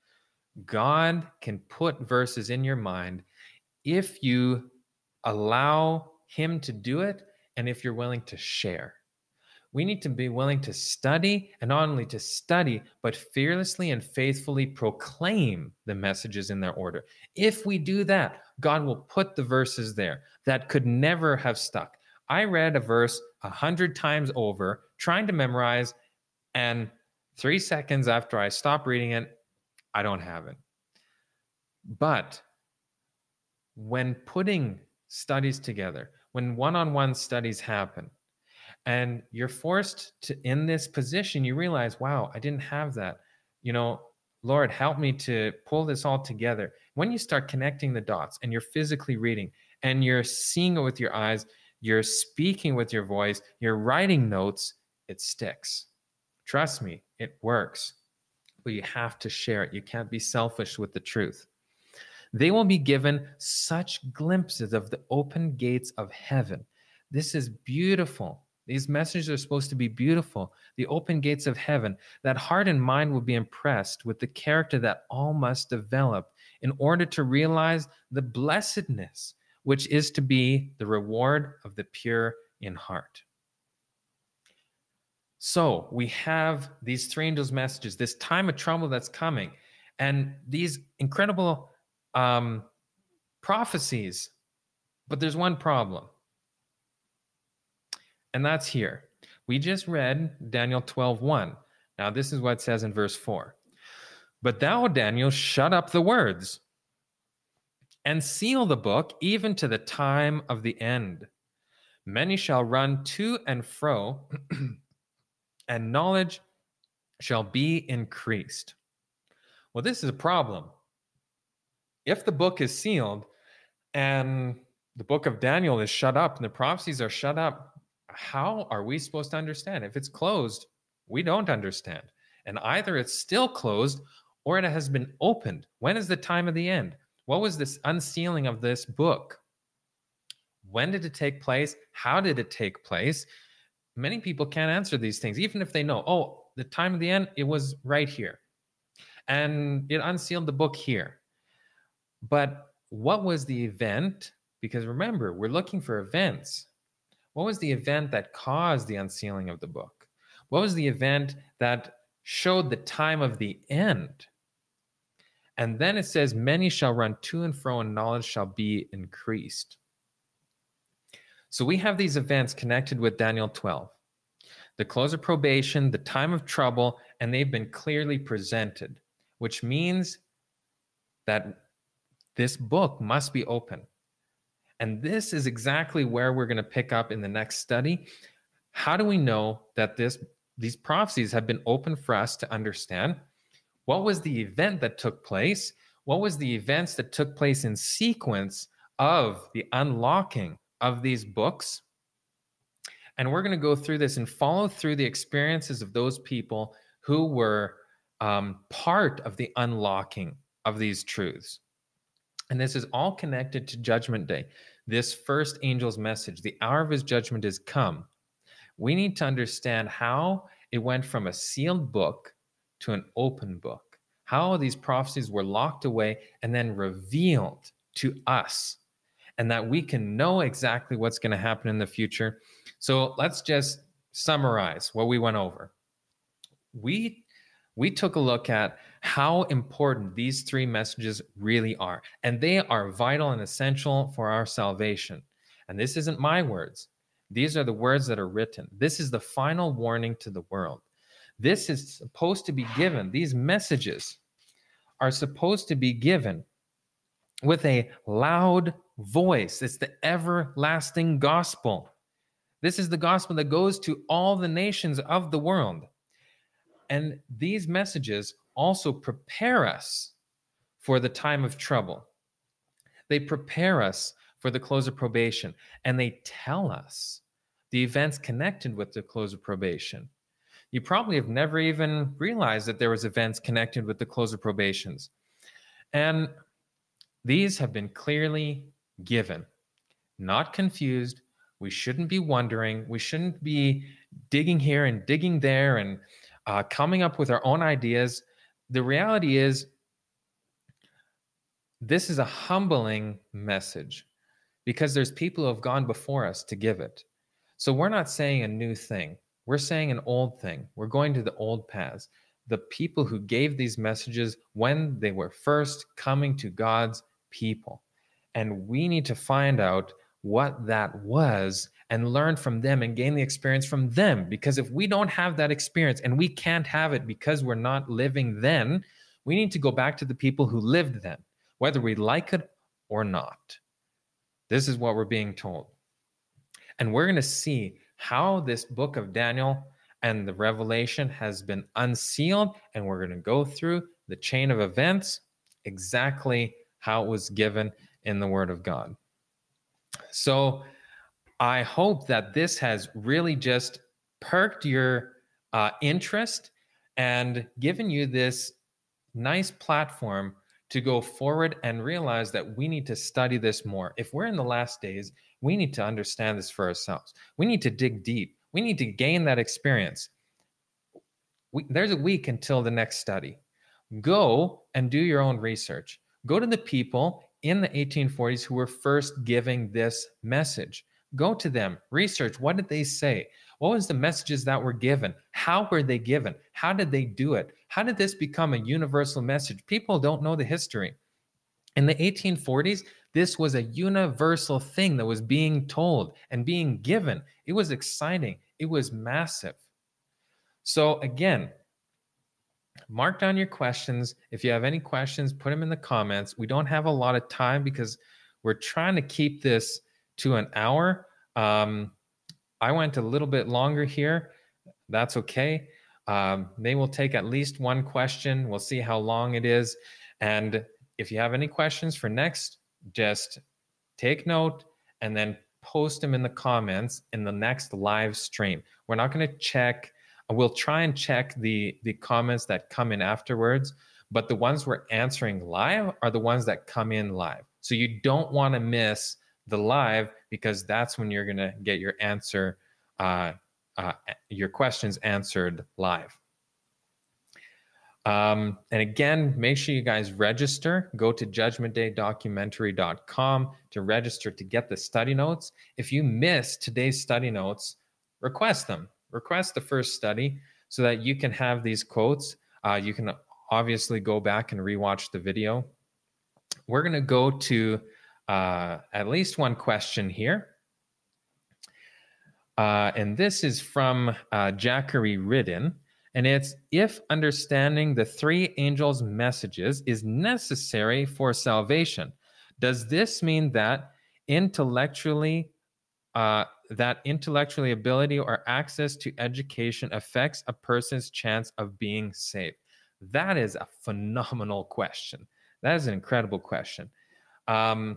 God can put verses in your mind if you allow him to do it and if you're willing to share. We need to be willing to study, and not only to study, but fearlessly and faithfully proclaim the messages in their order. If we do that, God will put the verses there that could never have stuck. I read a verse a hundred times over, trying to memorize, and three seconds after I stop reading it, I don't have it. But when putting studies together, when one-on-one studies happen, and you're forced to, in this position, you realize, wow, I didn't have that. You know, Lord, help me to pull this all together. When you start connecting the dots and you're physically reading and you're seeing it with your eyes, you're speaking with your voice, you're writing notes, it sticks. Trust me, it works. But you have to share it. You can't be selfish with the truth. They will be given such glimpses of the open gates of heaven. This is beautiful. These messages are supposed to be beautiful. The open gates of heaven, that heart and mind will be impressed with the character that all must develop in order to realize the blessedness, which is to be the reward of the pure in heart. So we have these three angels' messages, this time of trouble that's coming, and these incredible um, prophecies. But there's one problem. And that's here. We just read Daniel twelve one. Now, this is what it says in verse four. But thou, Daniel, shut up the words and seal the book even to the time of the end. Many shall run to and fro, and knowledge shall be increased. Well, this is a problem. If the book is sealed and the book of Daniel is shut up and the prophecies are shut up, how are we supposed to understand? If it's closed, we don't understand. And either it's still closed or it has been opened. When is the time of the end? What was this unsealing of this book? When did it take place? How did it take place? Many people can't answer these things, even if they know, oh, the time of the end, it was right here. And it unsealed the book here. But what was the event? Because remember, we're looking for events. What was the event that caused the unsealing of the book? What was the event that showed the time of the end? And then it says, many shall run to and fro, and knowledge shall be increased. So we have these events connected with Daniel twelve. The close of probation, the time of trouble, and they've been clearly presented, which means that this book must be open. And this is exactly where we're going to pick up in the next study. How do we know that this, these prophecies have been open for us to understand? What was the event that took place? What was the events that took place in sequence of the unlocking of these books? And we're going to go through this and follow through the experiences of those people who were um, part of the unlocking of these truths. And this is all connected to Judgment Day. This first angel's message, the hour of his judgment is come. We need to understand how it went from a sealed book to an open book, how these prophecies were locked away and then revealed to us, and that we can know exactly what's going to happen in the future. So let's just summarize what we went over. We We took a look at how important these three messages really are, and they are vital and essential for our salvation. And this isn't my words. These are the words that are written. This is the final warning to the world. This is supposed to be given. These messages are supposed to be given with a loud voice. It's the everlasting gospel. This is the gospel that goes to all the nations of the world. And these messages also prepare us for the time of trouble. They prepare us for the close of probation, and they tell us the events connected with the close of probation. You probably have never even realized that there was events connected with the close of probations. And these have been clearly given, not confused. We shouldn't be wondering. We shouldn't be digging here and digging there and Uh, coming up with our own ideas. The reality is, this is a humbling message because there's people who have gone before us to give it. So we're not saying a new thing. We're saying an old thing. We're going to the old paths. The people who gave these messages when they were first coming to God's people. And we need to find out what that was and learn from them and gain the experience from them. Because if we don't have that experience, and we can't have it because we're not living then, we need to go back to the people who lived then, whether we like it or not. This is what we're being told. And we're going to see how this book of Daniel and the Revelation has been unsealed, and we're going to go through the chain of events, exactly how it was given in the Word of God. So I hope that this has really just perked your uh, interest and given you this nice platform to go forward and realize that we need to study this more. If we're in the last days, we need to understand this for ourselves. We need to dig deep. We need to gain that experience. We, there's a week until the next study. Go and do your own research. Go to the people in the eighteen forties who were first giving this message. Go to them, research. What did they say? What was the messages that were given? How were they given? How did they do it? How did this become a universal message? People don't know the history. In the eighteen forties, this was a universal thing that was being told and being given. It was exciting. It was massive. So again, mark down your questions. If you have any questions, put them in the comments. We don't have a lot of time because we're trying to keep this to an hour. Um, I went a little bit longer here. That's okay. Um, they will take at least one question. We'll see how long it is. And if you have any questions for next, just take note and then post them in the comments in the next live stream. We're not going to check. We'll try and check the, the comments that come in afterwards, but the ones we're answering live are the ones that come in live. So you don't want to miss the live, because that's when you're going to get your answer, uh, uh, your questions answered live. Um, and again, make sure you guys register. Go to judgment day documentary dot com to register to get the study notes. If you miss today's study notes, request them. Request the first study so that you can have these quotes. Uh, you can obviously go back and rewatch the video. We're going to go to uh, at least one question here. Uh, and this is from uh, Jackery Ridden. And it's, if understanding the three angels' messages is necessary for salvation, does this mean that intellectually uh, that intellectually ability or access to education affects a person's chance of being saved? That is a phenomenal question. That is an incredible question. Um,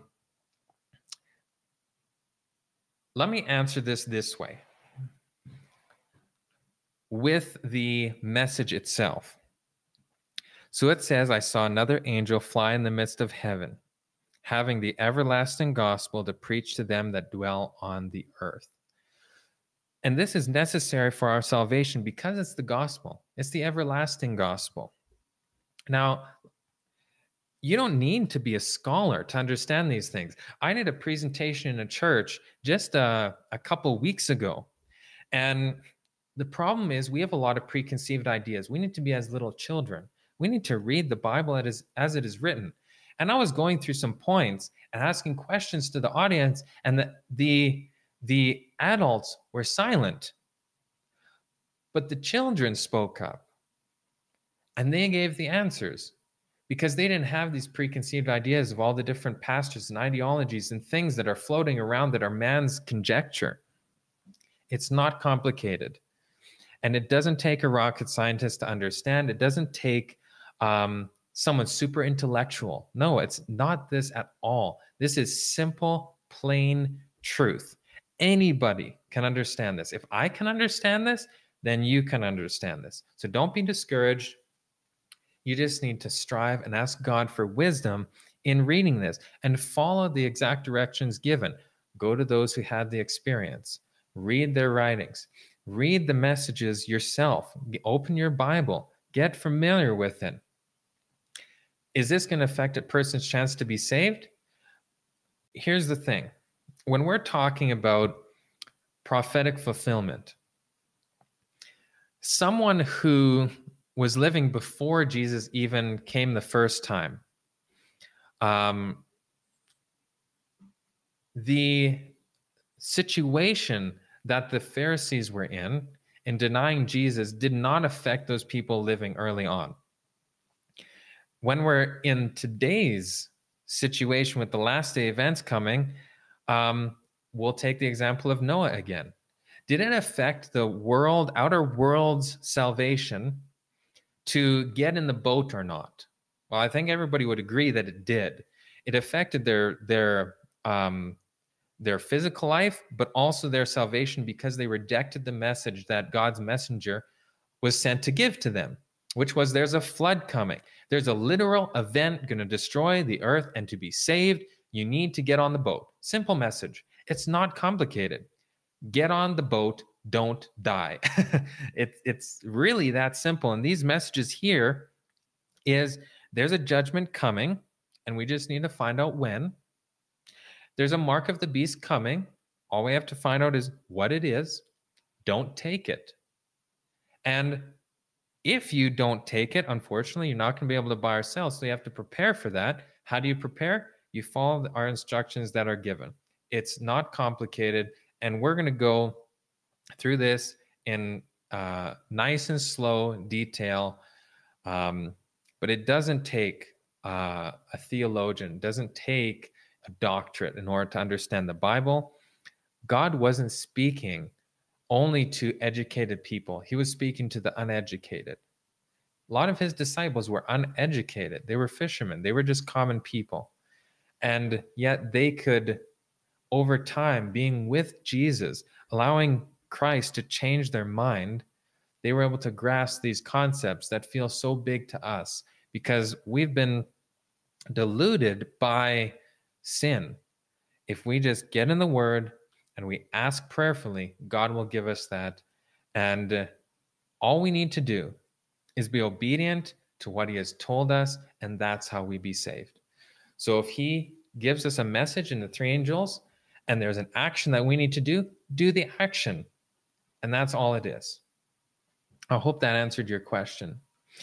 let me answer this this way. With the message itself. So it says, I saw another angel fly in the midst of heaven, having the everlasting gospel to preach to them that dwell on the earth. And this is necessary for our salvation because it's the gospel. It's the everlasting gospel. Now, you don't need to be a scholar to understand these things. I did a presentation in a church just a, a couple weeks ago. And the problem is we have a lot of preconceived ideas. We need to be as little children. We need to read the Bible as, as it is written. And I was going through some points and asking questions to the audience, and the, the, the adults were silent. But the children spoke up, and they gave the answers because they didn't have these preconceived ideas of all the different pastors and ideologies and things that are floating around that are man's conjecture. It's not complicated. And it doesn't take a rocket scientist to understand. It doesn't take um, someone super intellectual. No, it's not this at all. This is simple, plain truth. Anybody can understand this. If I can understand this, then you can understand this. So don't be discouraged. You just need to strive and ask God for wisdom in reading this and follow the exact directions given. Go to those who had the experience. Read their writings. Read the messages yourself. Open your Bible. Get familiar with it. Is this going to affect a person's chance to be saved? Here's the thing. When we're talking about prophetic fulfillment, someone who was living before Jesus even came the first time. Um, the situation that the Pharisees were in, in denying Jesus, did not affect those people living early on. When we're in today's situation with the last day events coming, um, we'll take the example of Noah again. Did it affect the world, outer world's salvation to get in the boat or not? Well, I think everybody would agree that it did. It affected their their um, their physical life, but also their salvation, because they rejected the message that God's messenger was sent to give to them, which was there's a flood coming. There's a literal event going to destroy the earth, and to be saved, you need to get on the boat. Simple message. It's not complicated. Get on the boat, don't die. it, it's really that simple. And these messages here is there's a judgment coming, and we just need to find out when. There's a mark of the beast coming. All we have to find out is what it is. Don't take it. And if you don't take it, unfortunately, you're not going to be able to buy or sell. So you have to prepare for that. How do you prepare? You follow our instructions that are given. It's not complicated. And we're going to go through this in uh, nice and slow detail. Um, but it doesn't take uh, a theologian, it doesn't take a doctorate in order to understand the Bible. God wasn't speaking only to educated people. He was speaking to the uneducated. A lot of his disciples were uneducated. They were fishermen. They were just common people. And yet they could, over time, being with Jesus, allowing Christ to change their mind, they were able to grasp these concepts that feel so big to us because we've been deluded by sin. If we just get in the Word and we ask prayerfully, God will give us that. And uh, all we need to do is be obedient to what He has told us, and that's how we be saved. So if He gives us a message in the three angels and there's an action that we need to do, do the action. And that's all it is. I hope that answered your question.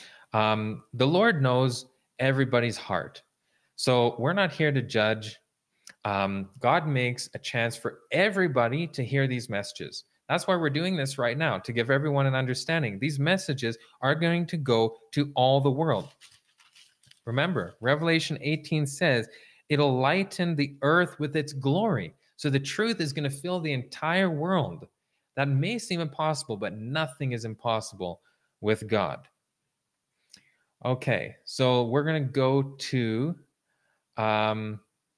Um, the Lord knows everybody's heart. So we're not here to judge. Um, God makes a chance for everybody to hear these messages. That's why we're doing this right now, to give everyone an understanding. These messages are going to go to all the world. Remember, Revelation eighteen says, it'll lighten the earth with its glory. So the truth is going to fill the entire world. That may seem impossible, but nothing is impossible with God. Okay, so we're going to go to um,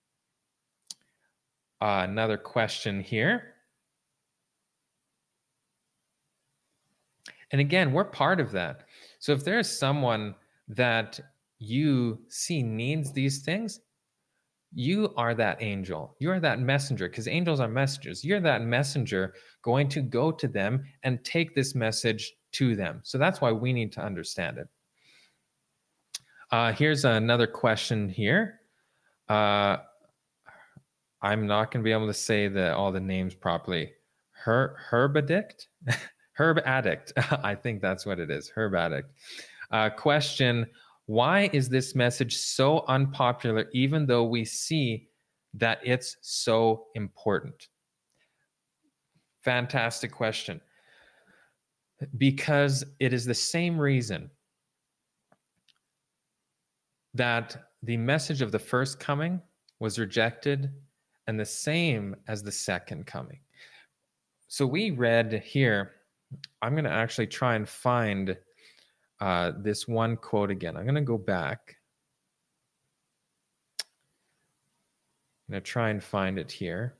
uh, another question here. And again, we're part of that. So if there's someone that you see needs these things, you are that angel. You are that messenger, because angels are messengers. You're that messenger going to go to them and take this message to them. So that's why we need to understand it. Uh, here's another question here. Uh, I'm not going to be able to say the, all the names properly. Her, herb addict? Herb addict. I think that's what it is. Herb addict. Uh, question. Why is this message so unpopular, even though we see that it's so important? Fantastic question. Because it is the same reason that the message of the first coming was rejected, and the same as the second coming. So we read here, I'm going to actually try and find Uh, this one quote again. I'm going to go back. I'm going to try and find it here.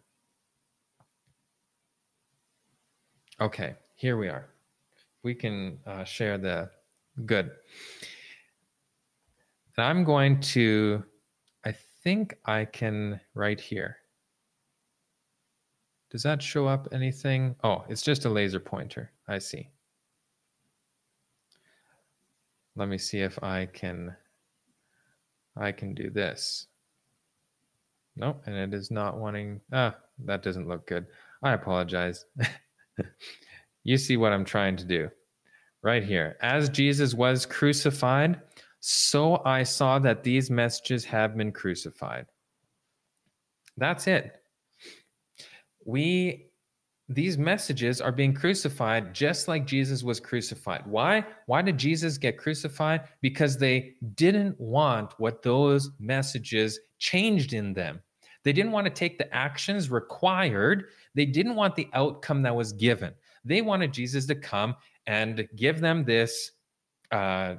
Okay, here we are. We can uh, share the good. And I'm going to, I think I can right here. Does that show up anything? Oh, it's just a laser pointer. I see. Let me see if I can, I can do this. No, and it is not wanting, ah, that doesn't look good. I apologize. You see what I'm trying to do. right here. As Jesus was crucified, so I saw that these messages have been crucified. That's it. We These messages are being crucified just like Jesus was crucified. Why? Why did Jesus get crucified? Because they didn't want what those messages changed in them. They didn't want to take the actions required. They didn't want the outcome that was given. They wanted Jesus to come and give them this uh,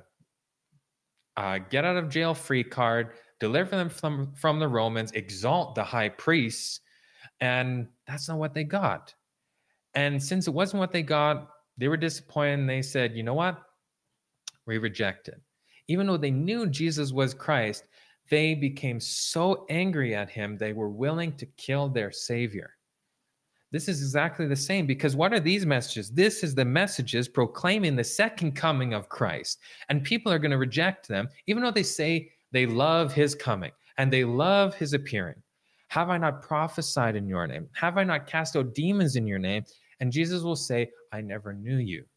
uh, get out of jail free card, deliver them from, from the Romans, exalt the high priests. And that's not what they got. And since it wasn't what they got, they were disappointed and they said, you know what? We reject it. Even though they knew Jesus was Christ, they became so angry at him, they were willing to kill their Savior. This is exactly the same, because what are these messages? This is the messages proclaiming the second coming of Christ. And people are going to reject them, even though they say they love his coming and they love his appearing. Have I not prophesied in your name? Have I not cast out demons in your name? And Jesus will say, I never knew you.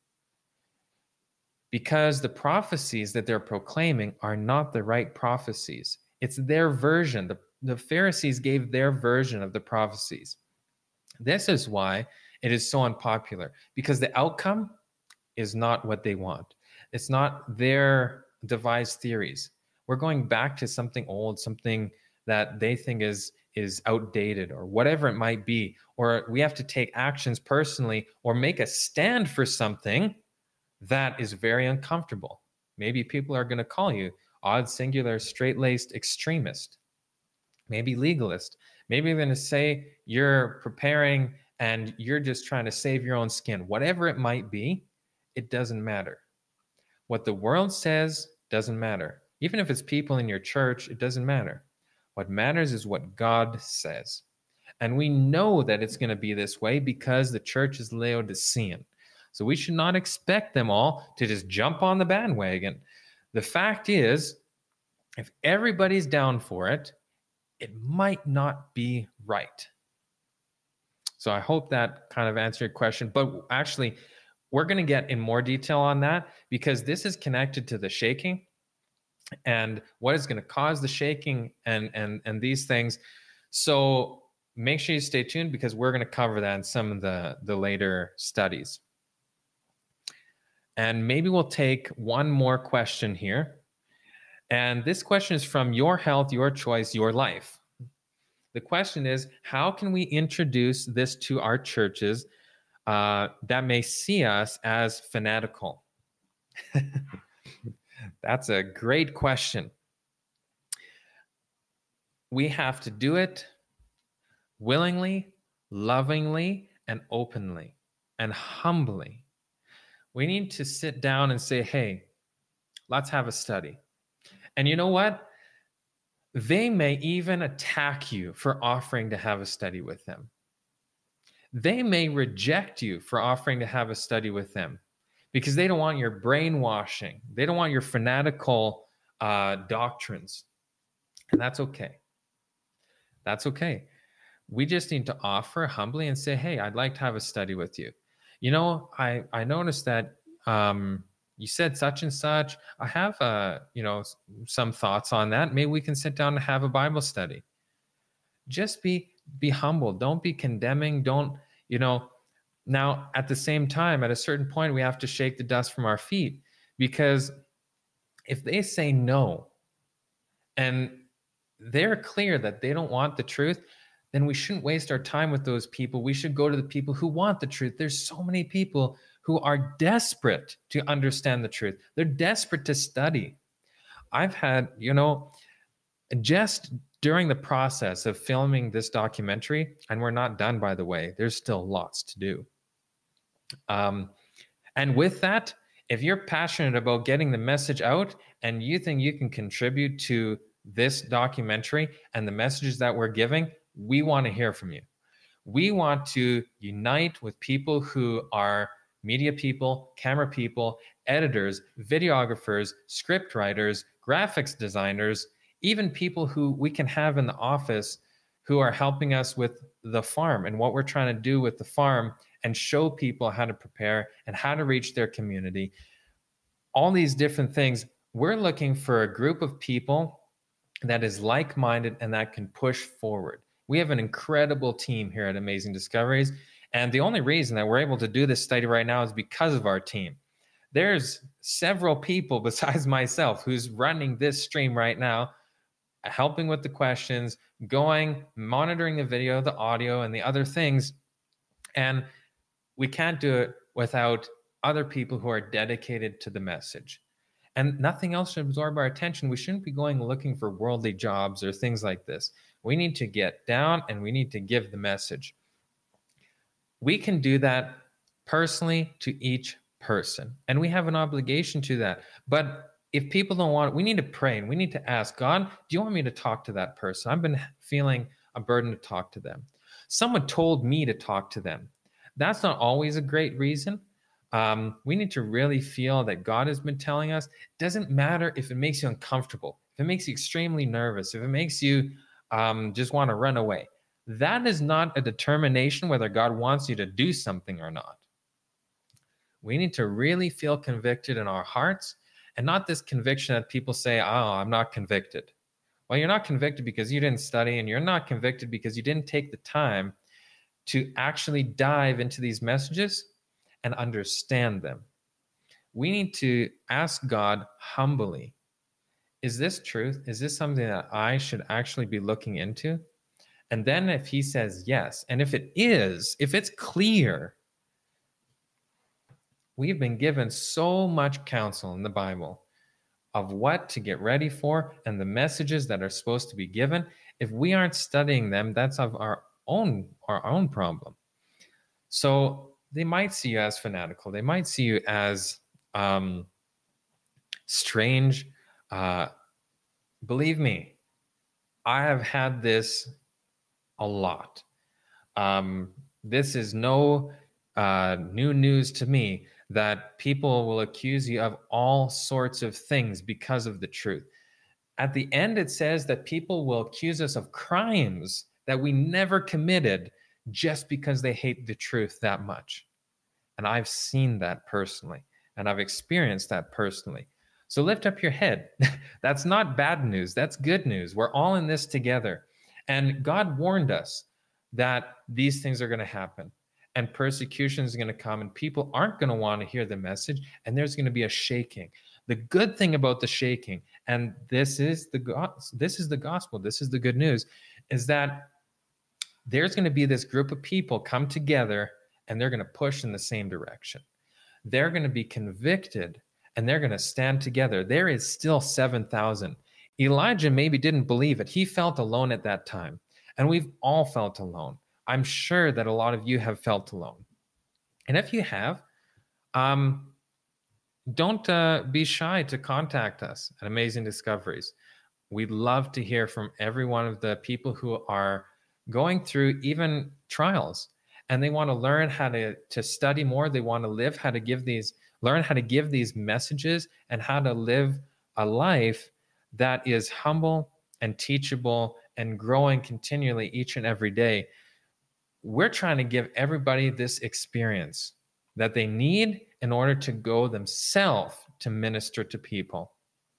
Because the prophecies that they're proclaiming are not the right prophecies. It's their version. The, the Pharisees gave their version of the prophecies. This is why it is so unpopular, because the outcome is not what they want. It's not their devised theories. We're going back to something old, something that they think is is outdated or whatever it might be, or we have to take actions personally or make a stand for something that is very uncomfortable. Maybe people are going to call you odd, singular, straight-laced extremist, maybe legalist. Maybe they're going to say you're preparing and you're just trying to save your own skin. Whatever it might be, it doesn't matter. What the world says doesn't matter. Even if it's people in your church, it doesn't matter. What matters is what God says. And we know that it's going to be this way because the church is Laodicean. So we should not expect them all to just jump on the bandwagon. The fact is, if everybody's down for it, it might not be right. So I hope that kind of answered your question. But actually, we're going to get in more detail on that because this is connected to the shaking and what is going to cause the shaking and, and, and these things. So make sure you stay tuned because we're going to cover that in some of the, the later studies. And maybe we'll take one more question here. And this question is from Your Health, Your Choice, Your Life. The question is, how can we introduce this to our churches uh, that may see us as fanatical? That's a great question. We have to do it willingly, lovingly, and openly, and humbly. We need to sit down and say, hey, let's have a study. And you know what? They may even attack you for offering to have a study with them. They may reject you for offering to have a study with them because they don't want your brainwashing. They don't want your fanatical uh, doctrines. And that's okay. That's okay. We just need to offer humbly and say, hey, I'd like to have a study with you. You know, I, I noticed that um, you said such and such. I have, uh, you know, some thoughts on that. Maybe we can sit down and have a Bible study. Just be be humble. Don't be condemning. Don't, you know, now at the same time, at a certain point, we have to shake the dust from our feet because if they say no and they're clear that they don't want the truth, then we shouldn't waste our time with those people. We should go to the people who want the truth. There's so many people who are desperate to understand the truth. They're desperate to study. I've had, you know, just during the process of filming this documentary, and we're not done, by the way, there's still lots to do. Um, and with that, if you're passionate about getting the message out and you think you can contribute to this documentary and the messages that we're giving, we want to hear from you. We want to unite with people who are media people, camera people, editors, videographers, script writers, graphics designers, even people who we can have in the office who are helping us with the farm and what we're trying to do with the farm and show people how to prepare and how to reach their community. all these different things. We're looking for a group of people that is like-minded and that can push forward. We have an incredible team here at Amazing Discoveries, and the only reason that we're able to do this study right now is because of our team. There's several people besides myself who's running this stream right now, helping with the questions, going, monitoring the video, the audio, and the other things. And we can't do it without other people who are dedicated to the message. And nothing else should absorb our attention. We shouldn't be going looking for worldly jobs or things like this. We need to get down and we need to give the message. We can do that personally to each person, and we have an obligation to that. But if people don't want it, we need to pray and we need to ask God, do you want me to talk to that person? I've been feeling a burden to talk to them. Someone told me to talk to them. That's not always a great reason. Um, we need to really feel that God has been telling us. It doesn't matter if it makes you uncomfortable, if it makes you extremely nervous, if it makes you um, just want to run away. That is not a determination whether God wants you to do something or not. We need to really feel convicted in our hearts, and not this conviction that people say, oh, I'm not convicted. Well, you're not convicted because you didn't study, and you're not convicted because you didn't take the time to actually dive into these messages and understand them. We need to ask God humbly, is this truth? Is this something that I should actually be looking into? And then if he says yes, and if it is, if it's clear, we've been given so much counsel in the Bible of what to get ready for and the messages that are supposed to be given. If we aren't studying them, that's of our own, our own problem. So they might see you as fanatical. They might see you as um, strange. Uh, believe me, I have had this a lot. Um, this is no uh, new news to me that people will accuse you of all sorts of things because of the truth. At the end, it says that people will accuse us of crimes that we never committed just because they hate the truth that much. And I've seen that personally, and I've experienced that personally. So lift up your head. That's not bad news. That's good news. We're all in this together. And God warned us that these things are going to happen, and persecution is going to come, and people aren't going to want to hear the message, and there's going to be a shaking. The good thing about the shaking, and this is the go- this is the gospel, this is the good news, is that there's going to be this group of people come together, and they're going to push in the same direction. They're going to be convicted, and they're going to stand together. There is still seven thousand. Elijah maybe didn't believe it. He felt alone at that time, and we've all felt alone. I'm sure that a lot of you have felt alone. And if you have, um, don't uh, be shy to contact us at Amazing Discoveries. We'd love to hear from every one of the people who are going through even trials, and they want to learn how to, to study more. They want to live how to give these, learn how to give these messages and how to live a life that is humble and teachable and growing continually each and every day. We're trying to give everybody this experience that they need in order to go themselves to minister to people.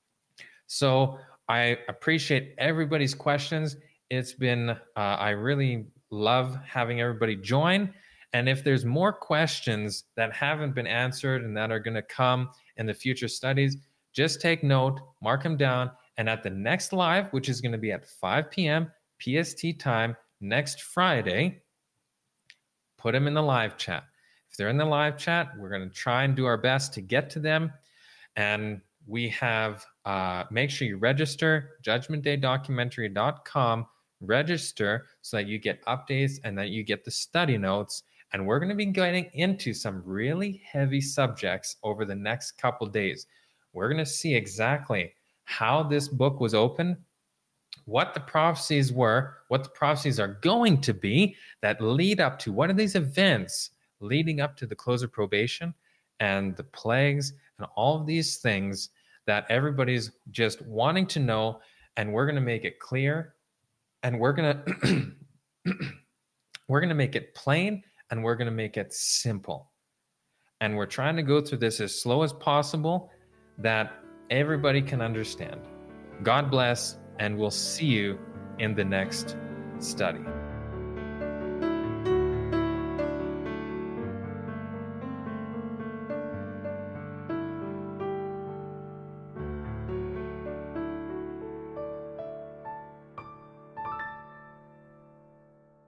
So I appreciate everybody's questions. It's been, uh, I really love having everybody join. And if there's more questions that haven't been answered and that are going to come in the future studies, just take note, mark them down. And at the next live, which is going to be at five p.m. P S T time next Friday, put them in the live chat. If they're in the live chat, we're going to try and do our best to get to them. And we have, uh, make sure you register, judgment day documentary dot com, register so that you get updates and that you get the study notes. And we're going to be getting into some really heavy subjects over the next couple days. We're going to see exactly how this book was opened, what the prophecies were, what the prophecies are going to be that lead up to, what are these events leading up to the close of probation and the plagues and all of these things that everybody's just wanting to know. And we're going to make it clear, and we're going to we're going to make it plain, and we're going to make it simple. And we're trying to go through this as slow as possible. that everybody can understand. God bless, and we'll see you in the next study.